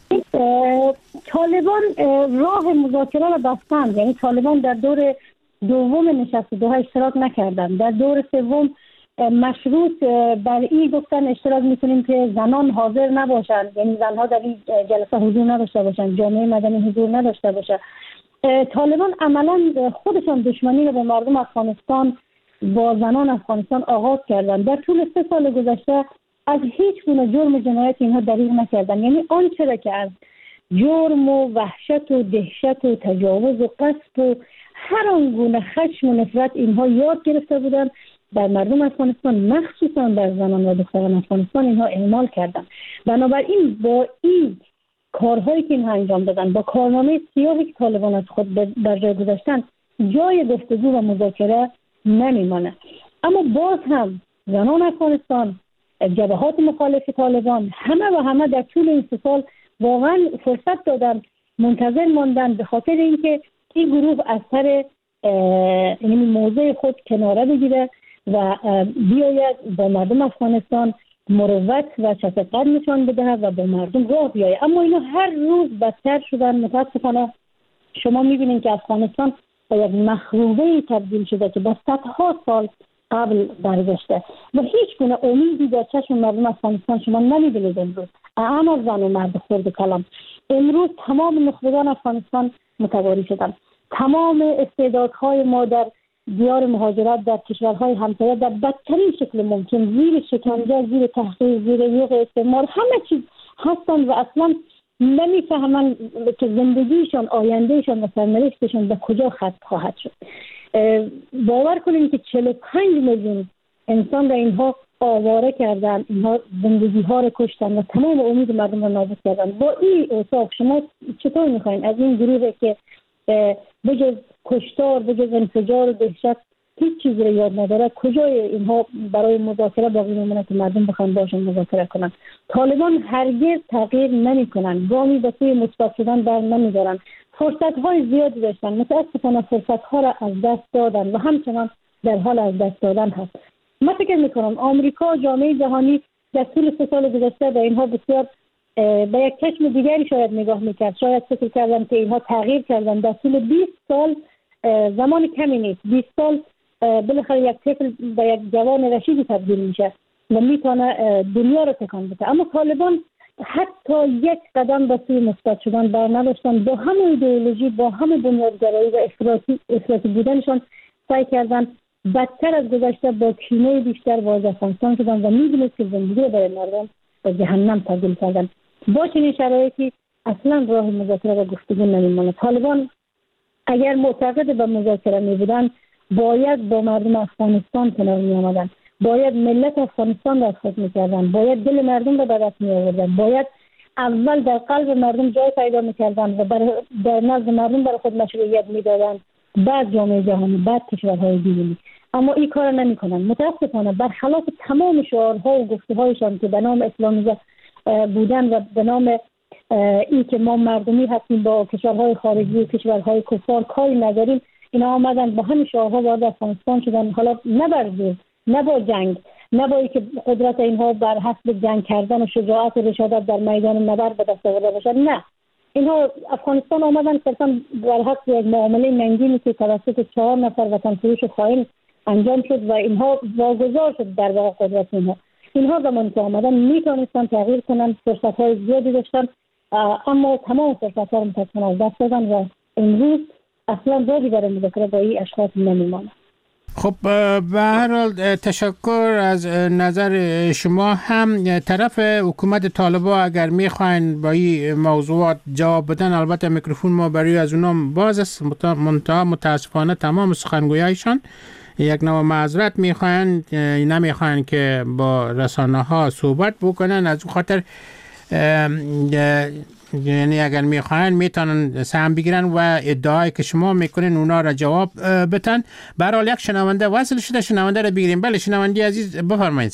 طالبان راه مذاکره را بستند، یعنی طالبان در دور دوم نشست دوحه اشتراک نکردن. در دور سوم مشروط بر این گفتن اشتراک میکنیم که زنان حاضر نباشند، یعنی زنها در این جلسه حضور نداشته باشند، جامعه مدنی حضور نداشته باشه. طالبان عملا خودشان دشمنی را به مردم افغانستان با زنان افغانستان آغاز کردند. در طول 3 سال گذشته از هیچ گونه جرم و جنایت اینها دریغ نکردند. یعنی آنچه را که از جرم و وحشت و دهشت و تجاوز و قصف و هر آنگونه خشم و نفرت اینها یاد گرفته بودند، در مردم افغانستان مخصوصا در زنان و دختران افغانستان اینها اعمال کردند. بنابراین با این کارهایی که اینها انجام دادن، با کارنامه سیاهی که طالبان از خود در جای گذاشتن، جای گفتگو و مذاکره نمیمانه. اما باز هم زنان افغانستان، جبهات مخالف طالبان، همه در طول این 3 سال واقعا فرصت دادن، منتظر ماندن، به خاطر اینکه این گروه از سر این موضع خود کناره بگیره و بیاید با مردم افغانستان مروت و شفقت نشان بدهد و با مردم راه بیاید. اما اینا هر روز بدتر شدن. متاسفانه شما میبینید که افغانستان به یک مخروبه تبدیل شده که با صدها سال قبل برگشته و هیچ گونه امیدی در چشم مردم افغانستان شما نمیبینید. امروز اما زن و مرد خرد کلام، امروز تمام نخبگان افغانستان متواری شدن. تمام استعدادهای ما در دیار مهاجرت در کشورهای همسایه در بدترین شکل ممکن زیر شکنجه، زیر تحقیر، زیر یوغ استعمار همه چیز هستن و اصلا نمیفهمن که زندگیشان، آیندهشان و سرنوشتشان به کجا ختم خواهد شد. باور کنید که 45 میلیون انسان را اینها آواره کردن، اینها زندگی ها را کشتن و تمام امید مردم را نابود کردن. با این اوصاف شما چطور میخواین از این گروه که بجز کشتار، بجز انفجار و دهشت هیچ چیز را یاد نداره، کجای اینها برای مذاکره باقی میمونه که مردم بخوان باشن مذاکره کنن؟ طالبان هرگز تغییر نمیکنن، گامی به سوی مثبت شدن بر نمیدارن. فرصت های زیادی داشتن، متاسفانه فرصت ها را از دست دادن و همچنان در حال از دست دادن هست. من فکر میکنم آمریکا، جامعه جهانی در طول 3 سال گذشته به اینها بسیار به یک چشم دیگری شاید نگاه میکرد. شاید فکر کردن که اینها تغییر کردن. در طول 20 سال زمان کمی نیست. 20 سال بالاخره یک طفل به یک جوان رشیدی تبدیل میشه و میتونه دنیا رو تکان بده. اما طالبان حتی یک قدم به سوی مثبت شدن بر نداشتن. با همه ایدئولوژی، با همه بنیادگرایی و افراطی بودنشان سعی کردن بدتر از گذشته با کینه بیشتر وارد افغانستان شدن و میدونید که زندگی رو برای مردم به جهنم تبدیل کردن. با چنین شرایطی اصلا راه مذاکره و گفتگو نمیمونه. طالبان اگر معتقد به مذاکره می بودن باید با مردم افغانستان کنار می آمدن، باید ملت افغانستان را خود می کردن، باید دل مردم را به دست می آوردن، باید اول در قلب مردم جای پیدا می کردن و در نزد مردم برای خود مشروعیت می دادن، بعد جامعه جهانی، بعد کشورهای دیگری. اما این کار نمی کنن. متاسفانه برخلاف تمام شعارها و گفته‌هایشان که به نام اسلامیزه بودن و به نام این که ما مردمی هستیم با کشورهای خارجی و کشورهای کفار کاری نداریم، اینا آمدن با همین شعارها وارد افغانستان شدن. حالا نه بر زور، نه با جنگ، نه با اینکه قدرت اینها بر حسب جنگ کردن و شجاعت و رشادت در میدان نبرد به دست آورده باشد. نه، اینها افغانستان آمدن صرفا بر حسب یک معامله ننگینی که توسط 4 نفر وطن فروش خائن انجام شد و اینها واگذار شد در واقع قدرت اینها زمانی که آمدن میتونستن تغییر کنن، فرصت‌های زیادی داشتن، اما تمام فرصت‌ها رو متاسفانه از دست دادن و امروز اصلا راهی برای مذاکره با این اشخاص نمیمانه. خب به هر حال تشکر از نظر شما. هم طرف حکومت طالبان اگر میخواین با این موضوعات جواب بدن، البته میکروفون ما برای از اونام باز است، متاسفانه تمام سخنگویایشان یک نوع معذرت میخواین، نمیخواین که با رسانه ها صحبت بکنن. از اون خاطر یعنی اگر میخواین میتونن سهم بگیرن و ادعایی که شما میکنین اونا را جواب بتن. برحال یک شنونده وصل شده، شنونده را بگیریم. بله شنونده عزیز بفرمایید.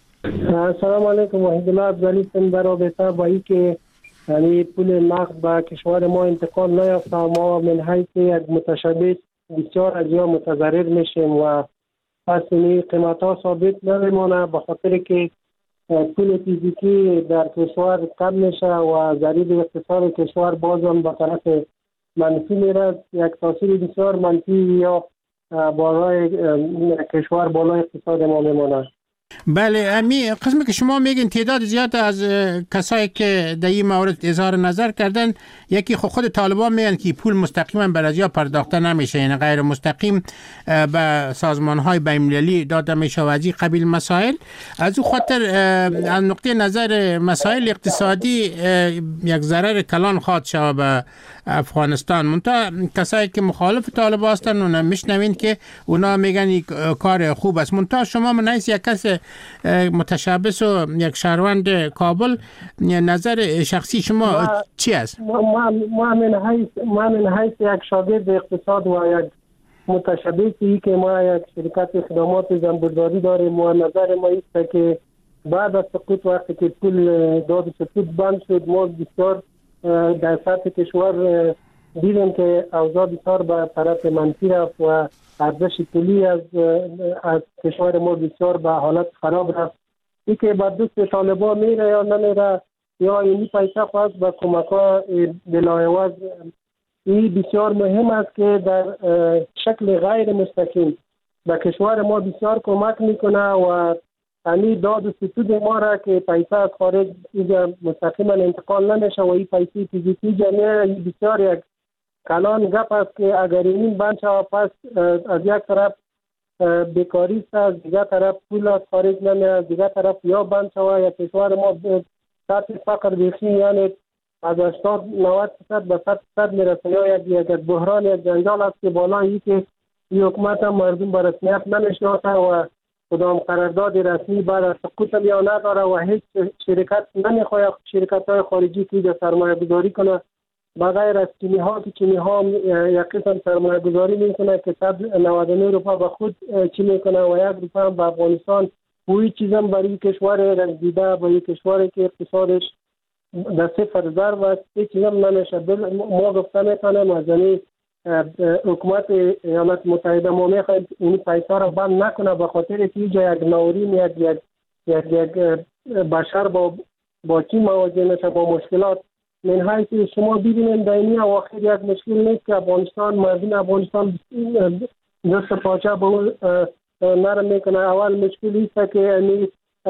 السلام علیکم. وحید الله افضلی در رابطه با این که یعنی پول نقد به کشور ما انتقال نیافته، ما من حیث یک متشبث بسیار از یا متضرر میشیم و پس این قیمت ها ثابت نمیمانه، به خاطر که پول فیزیکی در کشور کم میشه و ضریب اقتصاد کشور بازم به طرف منفی میره. یک تاثیر بسیار منفی یا بالای کشور بالای اقتصاد ما میمانه. بله، امی قسمی که شما میگین تعداد زیاد از کسایی که در این مورد اظهار نظر کردن، یکی خود طالبان میگن که پول مستقیما بر ازیا پرداخته نمیشه، یعنی غیر مستقیم به سازمان های بین‌المللی داده میشه و از این قبیل مسائل. از اون خاطر از نقطه نظر مسائل اقتصادی یک ضرر کلان خواهد شود به افغانستان. منتها کسایی که مخالف طالبان هستن اونا میشنوین که اونا میگن این کار خوب است. منتها شما من حیث یک کس متشبث و یک شهروند کابل نظر شخصی شما چی است؟ ما من حیث یک شاگرد اقتصاد و یک متشبثی که ما یک شرکت خدمات زنبورداری داریم و نظر ما است که بعد از سقوط وقتی که پول داد سقوط بند شد، ما بسیار در سطح کشور دیدیم که اوضاع بسیار به طرف منفی رفت و ارزش پولی از کشور ما بسیار به حالت خراب رفت. این که با دوست طالبان میره یا نمیره یا اینی پیسه خواست به کمک ها بلایواز، این بسیار مهم است که در شکل غیر مستقیم به کشور ما بسیار کمک میکنه و یعنی داد و ستود ما را که پیسه از خارج اینجا مستقیما انتقال نمیشه و این پیسه فیزیکی جمعه بسیار یک کلان گپ است که اگر این بند شود پس از یک طرف بیکاری است، از دیگر طرف پول از خارج نمیاد، از دیگر طرف یا بند شود یا کشور ما سطح فقر بیخی یعنی از 80-90% به 100% میرسه یا یک بحران یک جنجال است که بالایی که این حکومت هم مردم به رسمیت نمیشناسه و کدام قرارداد رسمی بعد از سقوط یا نداره و هیچ شرکت نمیخواد شرکت های خارجی که اینجا سرمایه گذاری کنه بغیر از چینی ها که چینی ها یک قسم سرمایه گذاری میکنه که 199 روپا به خود چی میکنه و 1 روپا به افغانستان و این چیز هم برای کشور رنگیده برای کشوری که اقتصادش در صفر ضرب است هیچ چیز هم نمیشه. ما گفته میکنم از حکومت ایالات متحده ما میخواید این پیسه را بند نکنه به خاطر که اینجا یک ناورین یک بشر با چی مواجه میشه با مشکلات. من حیث شما ببینید در این اواخر یک مشکل نیست که افغانستان مردم افغانستان دست پاچه به نرم میکنه. اول مشکل است که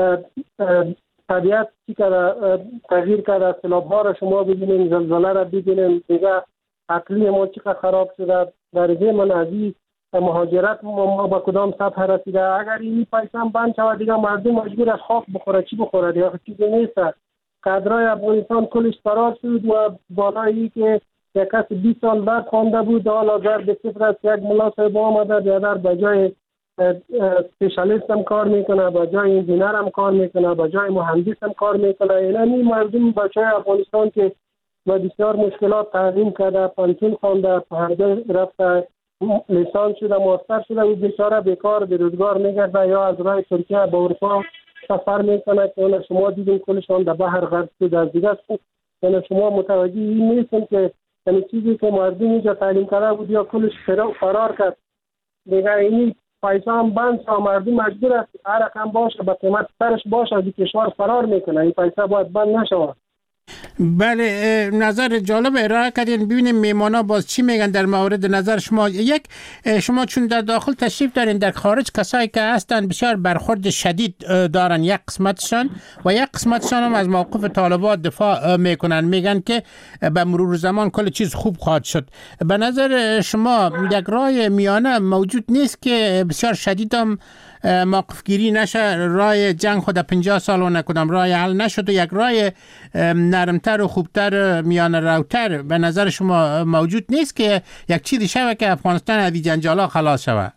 طبیعت چی کرده تغییر کرده، سیلاب ها را شما ببینید، زلزله را ببینید، دیگه عقلی ما چقدر خراب شده. در ضمن از این مهاجرت ما به کدام سطح رسیده. اگر این پیسه هم بند شود دیگه مردم مجبور از خاک بخوره، چی بخوره دیگه چیزی نیست. کادرای افغانستان کلش فرار شد و بالایی که یک کس 20 سال بعد خوانده بود حالا به صفر است. یک ملا صاحب آمده بیادر به جای اسپیشالیست هم کار میکنه، به جای انجینر هم کار میکنه، به جای مهندس هم کار میکنه. یعنی مردم بچه افغانستان که و بسیار مشکلات تعلیم کرده، پانتون خوانده، پهرده رفته، لیسانس شده، ماستر شده و بیچاره بیکار بیروزگار میگرده یا از راه ترکیه به اروپا سفر میکنه که اون شما دیدین کلشان در بحر غرق شده. از دیگه یعنی شما متوجه این نیستین که یعنی چیزی که مردم اینجا تعلیم کرده بود یا کلش فرار کرد دیگه. این پیسه هم بند شد، مردم مجبور است هر رقم باشه به قیمت سرش باشه از کشور فرار میکنه. این پیسه باید بند نشود. بله، نظر جالب ارائه کردین. ببینیم میمانا باز چی میگن در مورد نظر شما. شما چون در داخل تشریف دارین، در خارج کسایی که هستن بسیار برخورد شدید دارن، یک قسمتشان و یک قسمتشان هم از موقف طالبان دفاع میکنن، میگن که به مرور زمان کل چیز خوب خواهد شد. به نظر شما یک راه میانه موجود نیست که بسیار شدید هم موقف گیری نشه، راه جنگ خود 50 سال و نکدام راه حل نشد و یک راه نرمتر و خوبتر میان روتر به نظر شما موجود نیست که یک چیزی شوه که افغانستان از این جنجالا خلاص شوه؟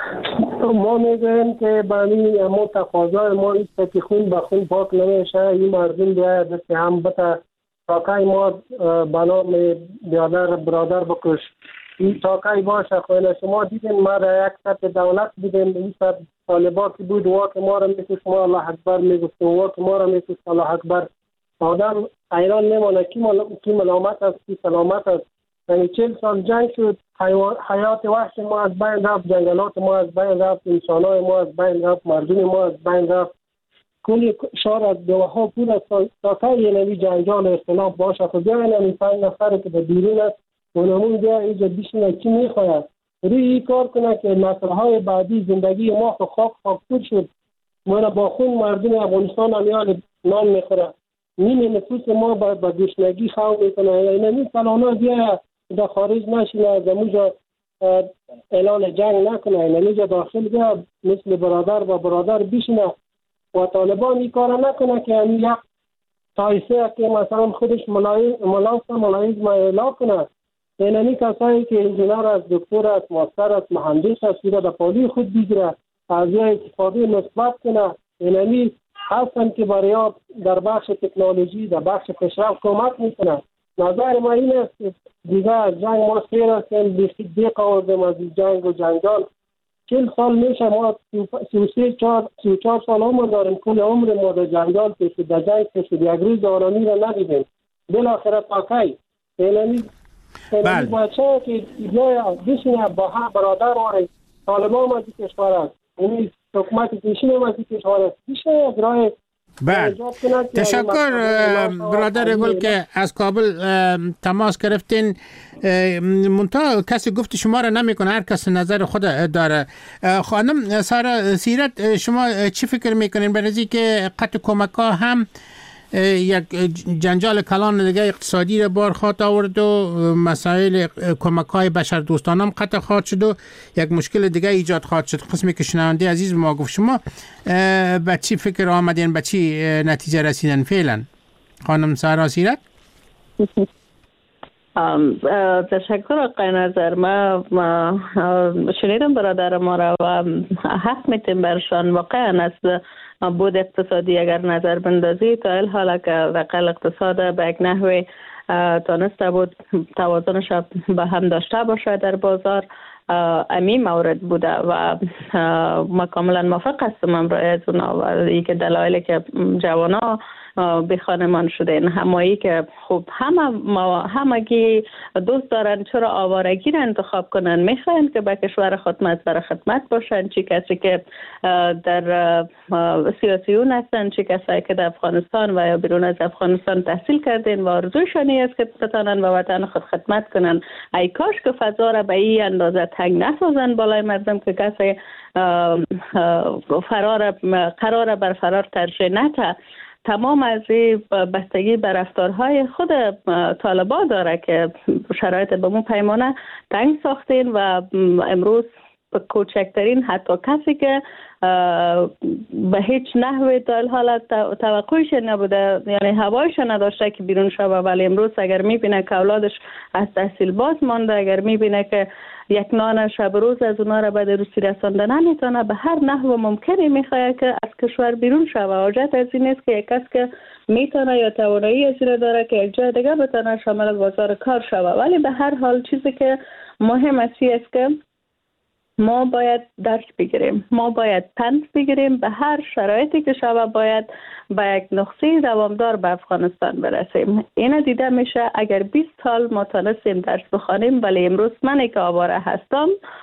ما میگویم که بانی ما تقاضای ما ایست که خون به خون پاک نمیشه. این مردم باید که هم بتا تاکای ما بنام برادر بکش، این تاکای باشه. خواهی شما دیدین ما را یک سطح دولت دیدین، این سطح طالبا که بود واقع ما را میکش ما الله اکبر میگفت، واقع ما را میکش الله اکبر. آدم ایران نمانه کی ملامت است کی سلامت است. یعنی 40 سال جنگ شد، حیات وحش ما از بین رفت، جنگلات ما از بین رفت، انسانای ما از بین رفت، مردم ما از بین رفت. کلی شهر از دوها پول است تا که یه نوی جنجال اختلاف باشه. خود بیاین این 5 نفر که به بیرون است اونمون بیا اینجا بیشنه کی میخواید روی کار کنه که نسلهای بعدی زندگی ما خاکپور شد. ما با خون مردم افغانستان امیال نان میخوره، نیم نفوس ما با گشنگی خواه میکنه. یعنی این سلانا بیا در خارج نشینه، از اموجا اعلان جنگ نکنه، یعنی داخل بیا مثل برادر و برادر بیشنه و طالبان این کار نکنه که یعنی یک تایسه که مثلا خودش ملایز اعلان کنه. یعنی کسایی که انجینر است، دکتر است، ماستر است، مهندس است، در پالی خود بگیره، از یه استفاده مثبت کنه. یعنی هستن که برای در بخش تکنولوژی در بخش پیشرفت کمک میکنه. نظر ما این است که دیگه از جنگ ما سیر هستیم، دیگه آوردیم از جنگ و جنجال. 40 سال میشه ما 34 سال عمر داریم، کل عمر ما در جنجال پیشید، در جنگ پیشید، یک روز آرامی را ندیدیم. بالاخره تاکی یعنی بچه که بشینه با هم برادر واره طالبان هم از کشور است، یعنی حکومت پیشین هم از کشور است، بیشه یک راه. تشکر برادر گل که از کابل تماس گرفتین. منتها کسی گفت شما را نمیکنه، هر کس نظر خود داره. خانم سارا سیرت، شما چی فکر میکنین؟ برای که قطع کمک ها هم یک جنجال کلان دیگه اقتصادی را بار خواهد آورد و مسائل کمک های بشر دوستان هم قطع خواهد شد و یک مشکل دیگه ایجاد خواهد شد. قسمی که شنونده عزیز ما گفت، شما به چی فکر آمدین، به چی نتیجه رسیدن فعلا؟ خانم سارا سیرت. تشکر آقای نظر. ما شنیدم برادر ما را و حق میتیم برشان. واقعا از بود اقتصادی اگر نظر بندازی تا این حالا که رقل اقتصاد به یک نحوی تانسته بود توازنش به هم داشته باشه در بازار، امی مورد بوده و ما کاملا موافق هستم امروی از اونا و ای که دلایلی که جوانا به خانمان شدن، همایی که خب همگی دوست دارن چرا آوارگی را انتخاب کنن، میخواین که به کشور خدمت برای خدمت باشن، چی کسی که در سیاسیون هستن، چی کسی که در افغانستان و یا بیرون از افغانستان تحصیل کردن و آرزوشانی است که بتانن به وطن خود خدمت کنن. ای کاش که فضا را به این اندازه تنگ نسازن بالای مردم که کسی قرار بر فرار ترجیح نده. تمام از بستگی به رفتارهای خود طالبان داره که شرایط به مو پیمانه تنگ ساختین و امروز کوچکترین حتی کسی که به هیچ نحوی تا حالت توقعش نبوده، یعنی هوایش نداشته که بیرون شوه، ولی امروز اگر میبینه که اولادش از تحصیل باز مانده، اگر میبینه که یک نان شب روز از اونا را به روسی رسانده نمیتونه، به هر نحو ممکنی میخواد که از کشور بیرون شوه. حاجت از این است که یک کس که میتونه یا توانایی از این داره که یک جای دیگه بتونه شامل بازار کار شوه. ولی به هر حال چیزی که مهم است که ما باید درس بگیریم، ما باید پند بگیریم، به هر شرایطی که شوه باید به یک نقطه دوامدار به افغانستان برسیم. اینه دیده میشه اگر 20 سال ما تانستیم درس بخوانیم، ولی امروز منی که آواره هستم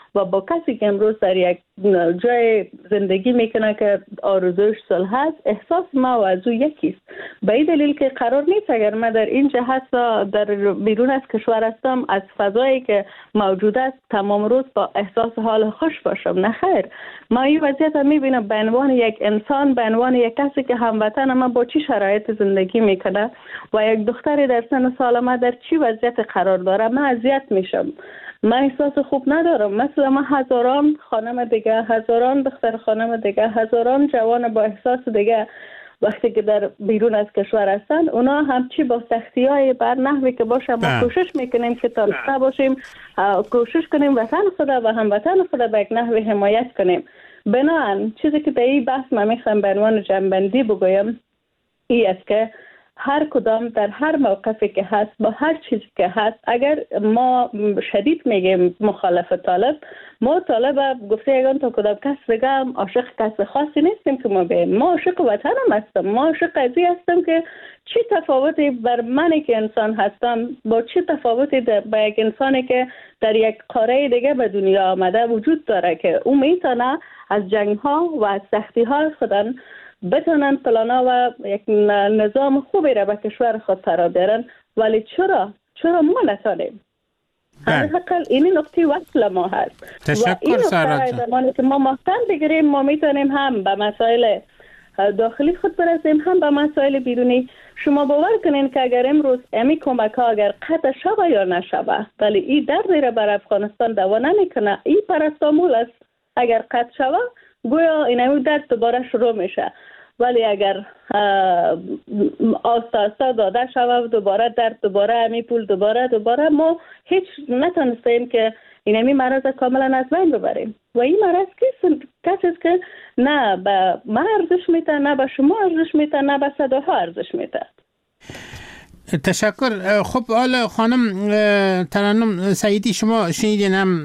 و با کسی که امروز در یک جای زندگی میکنه که آرزوش صلح است، احساس ما و از او یکیست. به این دلیل که قرار نیست اگر من در این جهت در بیرون از کشور هستم، از فضایی که موجود است تمام روز با احساس حال خوش باشم. نه خیر، ما این وضعیت رو میبینم به عنوان یک انسان، به عنوان یک کسی که هموطن ما با چی شرایط زندگی میکنه و یک دختری در سن سال ما در چی وضعیت قرار داره. من اذیت میشم، من احساس خوب ندارم. مثلا ما هزاران خانم دیگه، هزاران دختر خانم دیگه، هزاران جوان با احساس دیگه وقتی که در بیرون از کشور هستن، اونا همچی با سختی‌های بر نحوی که باشه ما کوشش میکنیم که طالب نباشیم، کوشش کنیم وطن خدا و هموطن خدا به یک نحوی حمایت کنیم. بنابراین چیزی که در این بحث من میخوام به عنوان جنبندی بگویم این است که هر کدام در هر موقفی که هست با هر چیزی که هست، اگر ما شدید میگیم مخالف طالب، ما طالب گفته یگان تا کدام کس دیگه هم عاشق کس خاصی نیستیم که ما بیم. ما عاشق وطنم هستم، ما عاشق قضیه هستم که چی تفاوتی بر منی که انسان هستم با چی تفاوتی با یک انسانی که در یک قاره دیگه به دنیا آمده وجود داره که او میتونه از جنگ ها و از سختی ها خودن بتونن پلانا و یک نظام خوبی را به کشور خود فرا بیارن. ولی چرا ما نتانیم؟ حداقل این نقطه وصل ما هست. تشکر سارا زمانی که ما محکم بگیریم ما میتونیم هم به مسائل داخلی خود برسیم هم به مسائل بیرونی. شما باور کنین که اگر امروز امی کمک ها اگر قطع شوه یا نشوه، ولی این دردی را بر افغانستان دوا نمیکنه. این پرستامول است، اگر قطع شوه گویا این درد دوباره شروع میشه، ولی اگر آستا آستا داده شوه دوباره درد، دوباره امی پول، دوباره ما هیچ نتونستیم که این مرض کاملا از بین ببریم. و این مرض کسی است که نه به من ارزش میده، نه به شما ارزش میده، نه به صداها ارزش میده. تشکر. خب حالا خانم ترنم سعیدی، شما شنیدین هم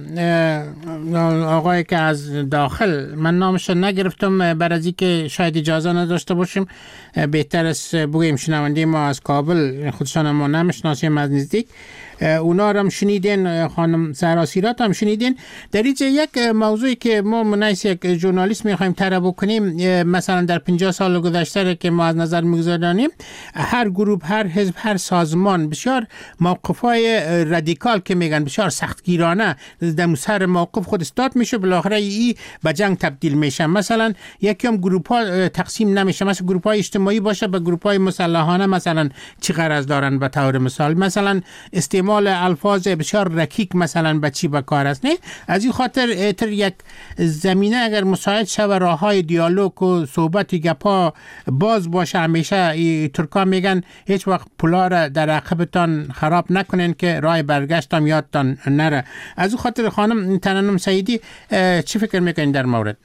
آقای که از داخل، من نامش نگرفتم بر از اینکه شاید اجازه نداشته باشیم، بهتر است بگوییم شنونده ما از کابل خودشان ما نمیشناسیم از نزدیک، اونا هم شنیدین، خانم سارا سیرات هم شنیدین. در اینجا یک موضوعی که ما منیس یک ژورنالیست میخوایم طرح بکنیم، مثلا در 50 سال گذشته که ما از نظر میگذاریم، هر گروه، هر حزب، هر سازمان بسیار موقف‌های رادیکال که میگن بسیار سختگیرانه در سر موقف خود استاد میشه، بالاخره ای به جنگ تبدیل میشه. مثلا یکی هم گروه‌ها تقسیم نمیشه، مثلا گروه‌های اجتماعی باشه به گروه‌های مسلحانه، مثلا چی غرض دارن به طور مثلا استعمال الفاظ بسیار رکیک مثلا به چی به کار است. نه از این خاطر یک زمینه اگر مساعد شود راههای دیالوگ و صحبت گپا باز باشه، همیشه ترکا میگن هیچ وقت پلا را در عقبتان خراب نکنین که راه برگشت هم یادتان نره. از این خاطر خانم ترنم سعیدی چی فکر میکنین در مورد؟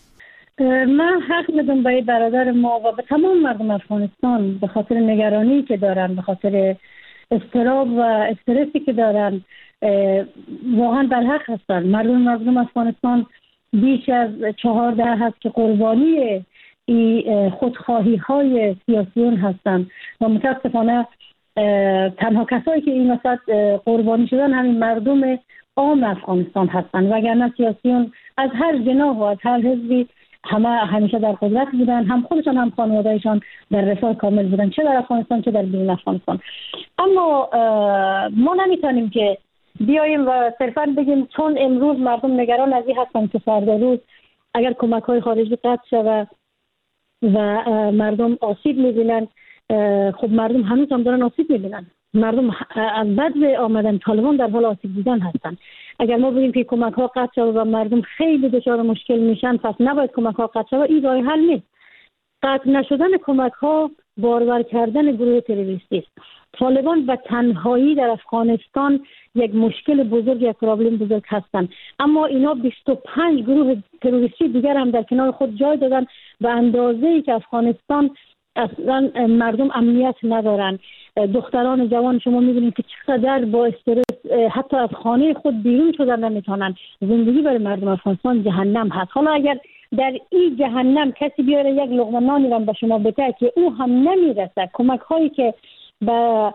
من حق میدم به برادر ما و به تمام مردم افغانستان به خاطر نگرانی که دارن، به خاطر اضطراب و استرسی که دارن، واقعا در حق هستن. مردم افغانستان بیش از 14 هست که قربانی خودخواهی های سیاسیون هستن و متاسفانه تنها کسایی که این وسط قربانی شدن همین مردم عام افغانستان هستن، وگرنه سیاسیون از هر جناح و از هر حزبی همیشه در قدرت بودن، هم خودشان هم خانوادهشان در رفاه کامل بودن، چه در افغانستان چه در بیرون افغانستان. اما ما نمیتونیم که بیاییم و صرفا بگیم چون امروز مردم نگران از این هستن که فردا روز اگر کمک های خارجی قطع شود و مردم آسیب میبینن. خب مردم هنوز هم دارن آسیب میبینن، مردم از بعد آمدن طالبان در حال آسیب دیدن هستن. اگر ما بگیم که کمک ها قطع شود و مردم خیلی دچار مشکل میشن، پس نباید کمک ها قطع شود، این راه حل نیست. قطع نشدن کمک ها بارور کردن گروه تروریستی است. طالبان به تنهایی در افغانستان یک مشکل بزرگ، یک پرابلم بزرگ هستند، اما اینا 25 گروه تروریستی دیگر هم در کنار خود جای دادن به اندازه‌ای که افغانستان اصلا مردم امنیت ندارن. دختران جوان شما می‌بینید که چقدر با استرس حتی از خانه خود بیرون شدن نمیتونن. زندگی برای مردم افغانستان جهنم هست. حالا اگر در این جهنم کسی بیاره یک لقمه نانی رو به شما بده که او هم نمیرسه، کمک هایی که به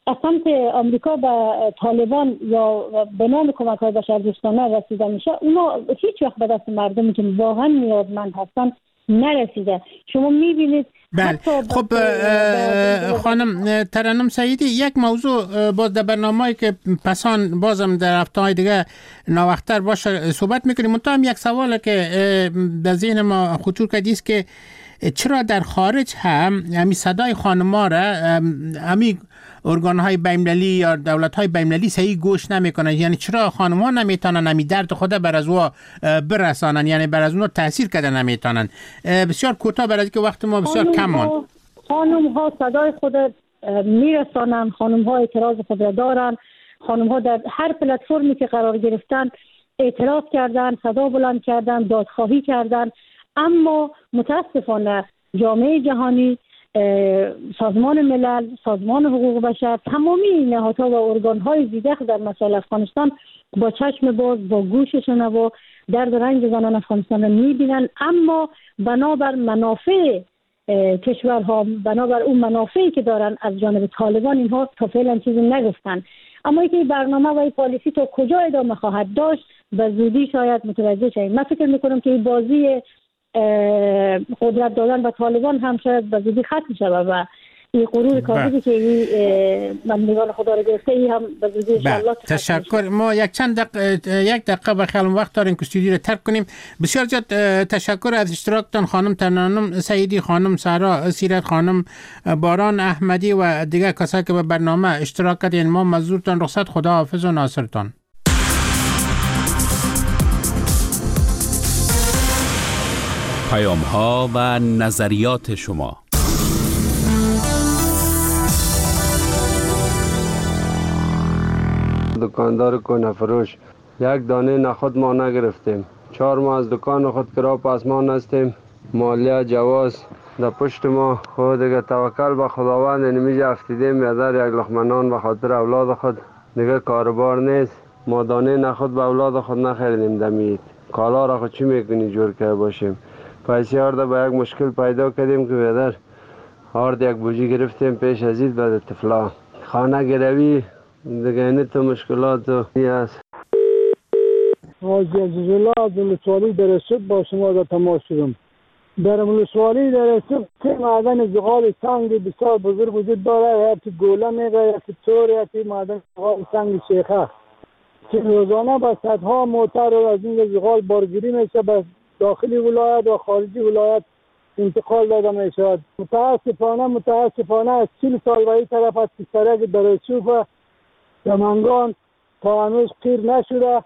از سمت آمریکا به طالبان یا به نام کمک‌های بشردوستانه رسیده میشه، اونا هیچ وقت به دست مردمی که واقعا نیازمند هستن نرسیده. شما میبینید. بله. خب خانم ترنم سعیدی، یک موضوع باز در برنامه‌ای که پسان بازم در هفته‌های دیگه ناوقتر باشه صحبت میکنیم. منتها هم یک سواله که در ذهن ما خطور کرده است که چرا در خارج هم همین صدای خانم‌ها را همین ارگان‌های بین‌المللی یا دولت‌های بین‌المللی صحیح گوش نمی‌کنن؟ یعنی چرا خانم‌ها نمی‌تونن همین درد خود بر از او برسانن، یعنی بر از اون تاثیر کردن نمی‌تونن؟ بسیار کوتاه برای که وقت ما بسیار کم ماند. خانم‌ها صدای خود میرسانن، خانم‌ها اعتراض خود را دارن، خانم‌ها در هر پلتفرمی که قرار گرفتن اعتراض کردن، صدا بلند کردن، دادخواهی کردن، اما متاسفانه جامعه جهانی، سازمان ملل، سازمان حقوق بشر، تمامی نهادها و ارگان‌های زیرک در مسائل افغانستان با چشم باز، با گوش شنوا درد و رنج زنان افغانستان را می‌بینن، اما بنابر منافع کشورها، بنابر اون منافعی که دارن از جانب طالبان، اینها تا فعلا چیزی نگفتن. اما اینکه این برنامه و این پالیسی تا کجا ادامه خواهد داشت به زودی شاید متوجه شویم. من فکر می‌کنم که این بازی قدرت دادن به طالبان هم شاید به زودی ختم شود و این غرور کاذبی که بندگان خدا را گرفته ای هم به زودی ان شاء الله. تشکر. ما یک دقیقه به خیال وقت داریم که استودیو رو ترک کنیم. بسیار زیاد تشکر از اشتراکتان خانم ترنم سعیدی، خانم سارا سیرت، خانم باران احمدی و دیگر کسایی که به برنامه اشتراک کردین. ما مزورتان رخصت، خدا حافظ و ناصرتان. پیام‌ها و نظریات شما. دکاندار کنه فروش، یک دانه نخود ما نگرفتیم. 4 ماه از دکان خود کرا پاسمان هستیم. مالیه جواز در پشت ما. خود دیگه توکل به خداوند. نمیشه افتیدیم یادر یک لقمه نان به خاطر اولاد خود. دیگه کاربار نیست. ما دانه نخود به اولاد خود نخریدیم. دمید کالا را خود چی میکنی جور که باشیم. پیسی آرده به یک مشکل پیدا کردیم که بیادر آرد یک بوجی گرفتیم پیش ازید بعد طفلا خانه گروی دیگه اینه تو مشکلات و نیست. حاجی عزیزالله از ولسوالی در صبح با شما را تماس شدم. در ولسوالی در صبح که معدن زغال سنگ بسیار بزرگ وجود داره، یا که گوله میگه یا که تور یا که معدن زغال سنگ شیخه که روزانه با صدها موتر از این زغال بارگیری میشه به داخلی ولایت و خارجی ولایت انتقال داده می شود. متاسفانه از 40 سال به این طرف از سرک درچوب و دمنگان تا هنوز قیر نشده.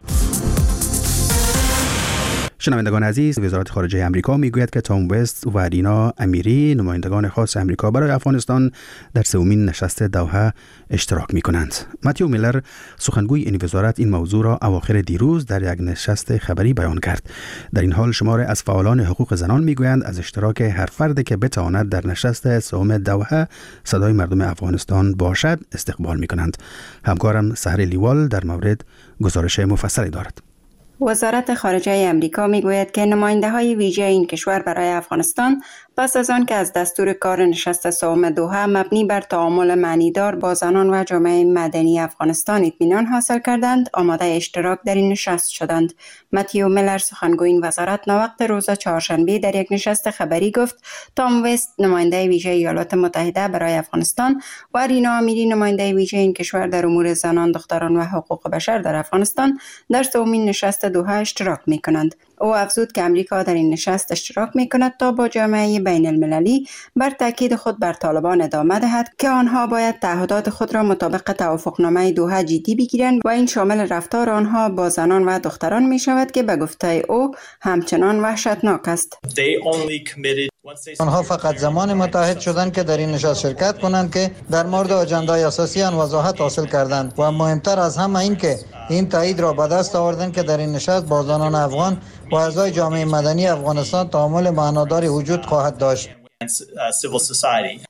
شنوندگان عزیز، وزارت خارجه امریکا میگوید که تام وست و رینا امیری، نمایندگان خاص امریکا برای افغانستان، در سومین نشست دوحه اشتراک میکنند. متیو میلر، سخنگوی این وزارت، این موضوع را اواخر دیروز در یک نشست خبری بیان کرد. در این حال شماری از فعالان حقوق زنان میگویند از اشتراک هر فردی که بتواند در نشست سوم دوحه صدای مردم افغانستان باشد استقبال میکنند. همکارم سحر لیوال در مورد گزارش مفصلی دارد. وزارت خارجه امریکا میگوید که نماینده های ویژه این کشور برای افغانستان پس از آن که از دستور کار نشست سوم دوحه مبنی بر تعامل معنیدار با زنان و جامعه مدنی افغانستان اطمینان حاصل کردند، آماده اشتراک در این نشست شدند. متیو میلر، سخنگوی این وزارت، ناوقت روز چهارشنبه در یک نشست خبری گفت تام وست، نماینده ویژه ایالات متحده برای افغانستان، و رینا امیری، نماینده ویژه این کشور در امور زنان، دختران و حقوق بشر در افغانستان، در سومین نشست دوحه اشتراک می‌کنند. او افزود که امریکا در این نشست اشتراک می‌کند تا با جامعه بین المللی بر تاکید خود بر طالبان ادامه دهد که آنها باید تعهدات خود را مطابق توافقنامه دوحه جدی بگیرند و این شامل رفتار آنها با زنان و دختران می‌شود که به گفته او همچنان وحشتناک است. آنها فقط زمان متحد شدند که در این نشست شرکت کنند که در مورد اجندای اساسی آن وضاحت حاصل کردند و مهمتر از همه این که این تایید را به دست آوردند که در این نشست با زنان افغان و اعضای جامعه مدنی افغانستان تعامل معناداری وجود خواهد داشت.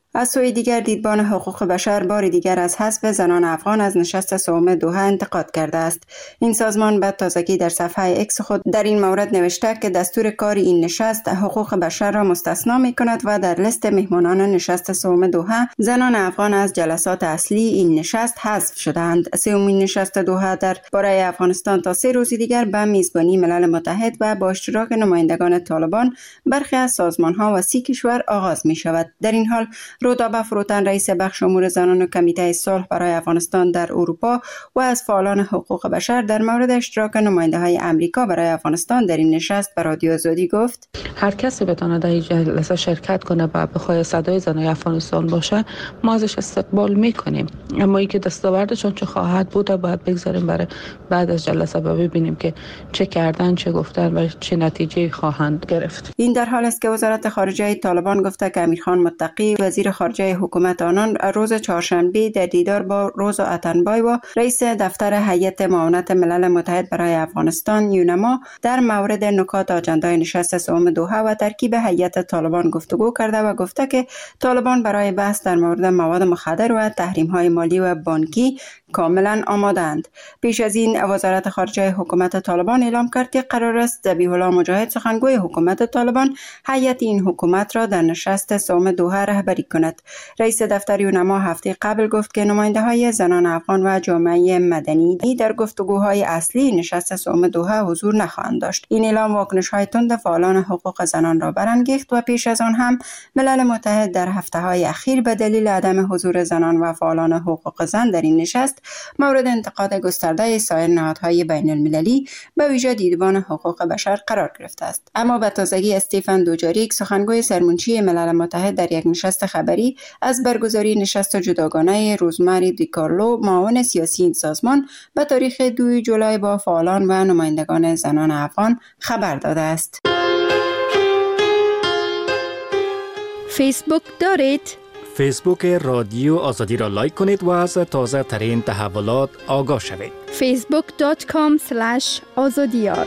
از سوی دیگر دیدبان حقوق بشر بار دیگر از حذف زنان افغان از نشست سوم دوحه انتقاد کرده است. این سازمان به تازگی در صفحه اکس خود در این مورد نوشته که دستور کار این نشست حقوق بشر را مستثنا می کند و در لیست مهمانان نشست سوم دوحه زنان افغان از جلسات اصلی این نشست حذف شدند. سومین نشست دوحه در باره افغانستان تا 3 روز دیگر به میزبانی ملل متحد و با اشتراک نمایندگان طالبان برخی از سازمان‌ها و 30 کشور آغاز می شود. در این حال رودابه فروتن رئیس بخش امور زنان و کمیته صلح برای افغانستان در اروپا و از فعالان حقوق بشر در مورد اشتراک نماینده‌های امریکا برای افغانستان در این نشست به رادیو آزادی گفت: هر کسی بتونه در این جلسه شرکت کنه و بخواد صدای زنان افغانستان باشه ما ازش استقبال میکنیم، اما اینکه دستاوردشون چه خواهد بود باید بگذاریم برای بعد از جلسه ببینیم که چه کردن، چه گفتن و چه نتیجه خواهند گرفت. این در حال است که وزارت خارجه طالبان گفته که امیرخان متقی وزیر خارجه حکومت آنان روز چهارشنبه در دیدار با روزا اتنبای و رئیس دفتر هیئت معاونت ملل متحد برای افغانستان یونما در مورد نکات آجندای نشست سوم دوحه و ترکیب هیئت طالبان گفتگو کرده و گفته که طالبان برای بحث در مورد مواد مخدر و تحریم‌های مالی و بانکی کاملا آماده‌اند. پیش از این وزارت خارجه حکومت طالبان اعلام کرد که قرار است ذبیح الله مجاهد سخنگوی حکومت طالبان هیئت این حکومت را در نشست سوم دوحه رهبری کند. رئیس دفتر یونما هفته قبل گفت که نماینده‌های زنان افغان و جامعه مدنی در گفتگوهای اصلی نشست سوم دوحه حضور نخواهند داشت. این اعلام واکنش‌های تند فعالان حقوق زنان را برانگیخت و پیش از آن هم ملل متحد در هفته‌های اخیر به دلیل عدم حضور زنان و فعالان حقوق زن در این نشست مورد انتقاد گسترده سایر نهادهای بین المللی به ویژه دیدبان حقوق بشر قرار گرفته است. اما به تازگی استیفن دوجاریک سخنگوی سرمنشی ملل متحد در یک نشست خبری از برگزاری نشست جداگانه روزماری دیکارلو معاون سیاسی این سازمان به تاریخ 2 جولای با فعالان و نمایندگان زنان افغان خبر داده است. فیسبوک دارید؟ فیسبوک رادیو آزادی را لایک کنید و از تازه ترین تحولات آگاه شوید. facebook.com/azadiyar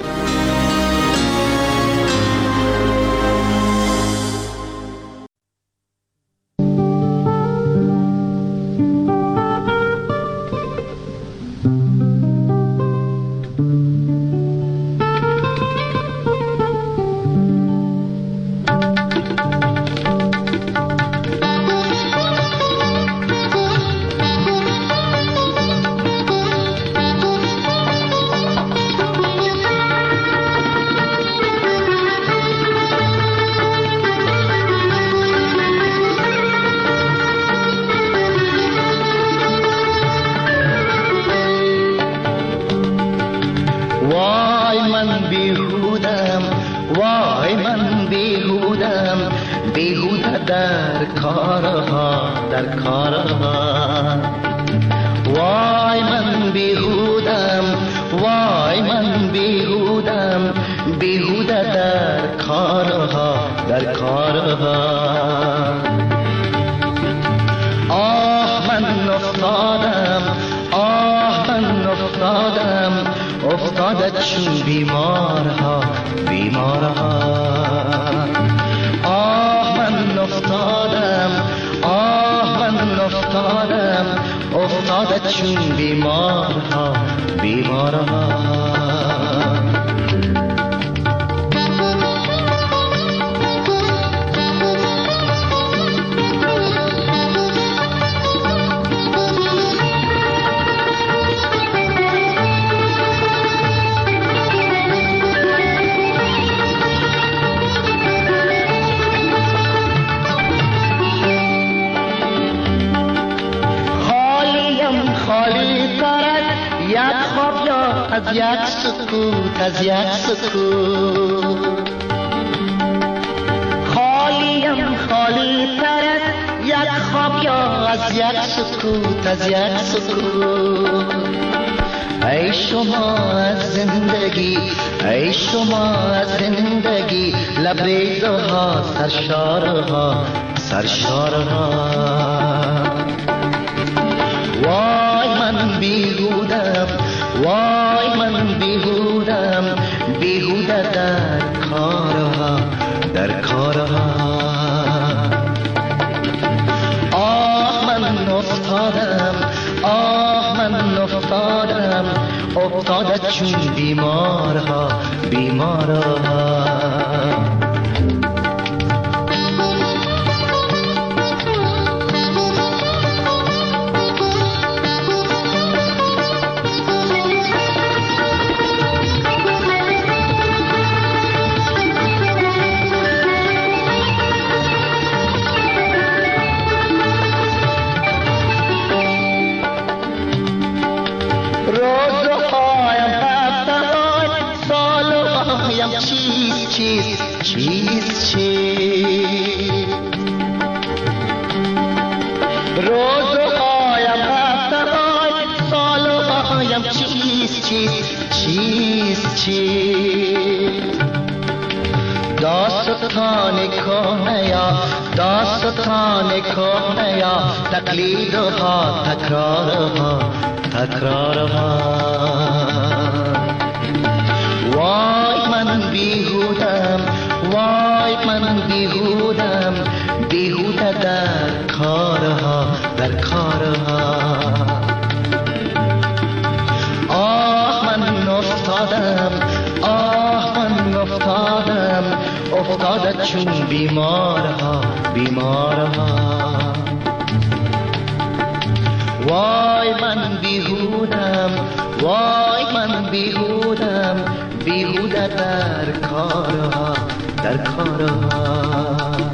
ای شما از زندگی، ای شما از زندگی، لبریزها سرشارها سرشارها. وای من بیهودم، وای من بیهودم، بیهوده در کارها در کارها. افتادم آه من افتادم افتاده چون بیمارها بیمارها داستان کهنیا داستان کهنیا تقلیدها تکرارها تکرارها وای من بیهودم وای من بیهودم بیهوده در کارها در کارها آه من افتادم آه من افتادم افتاده چون بیمارها بیمارها وای من بیهودم وای من بیهودم بیهوده در کارها در کارها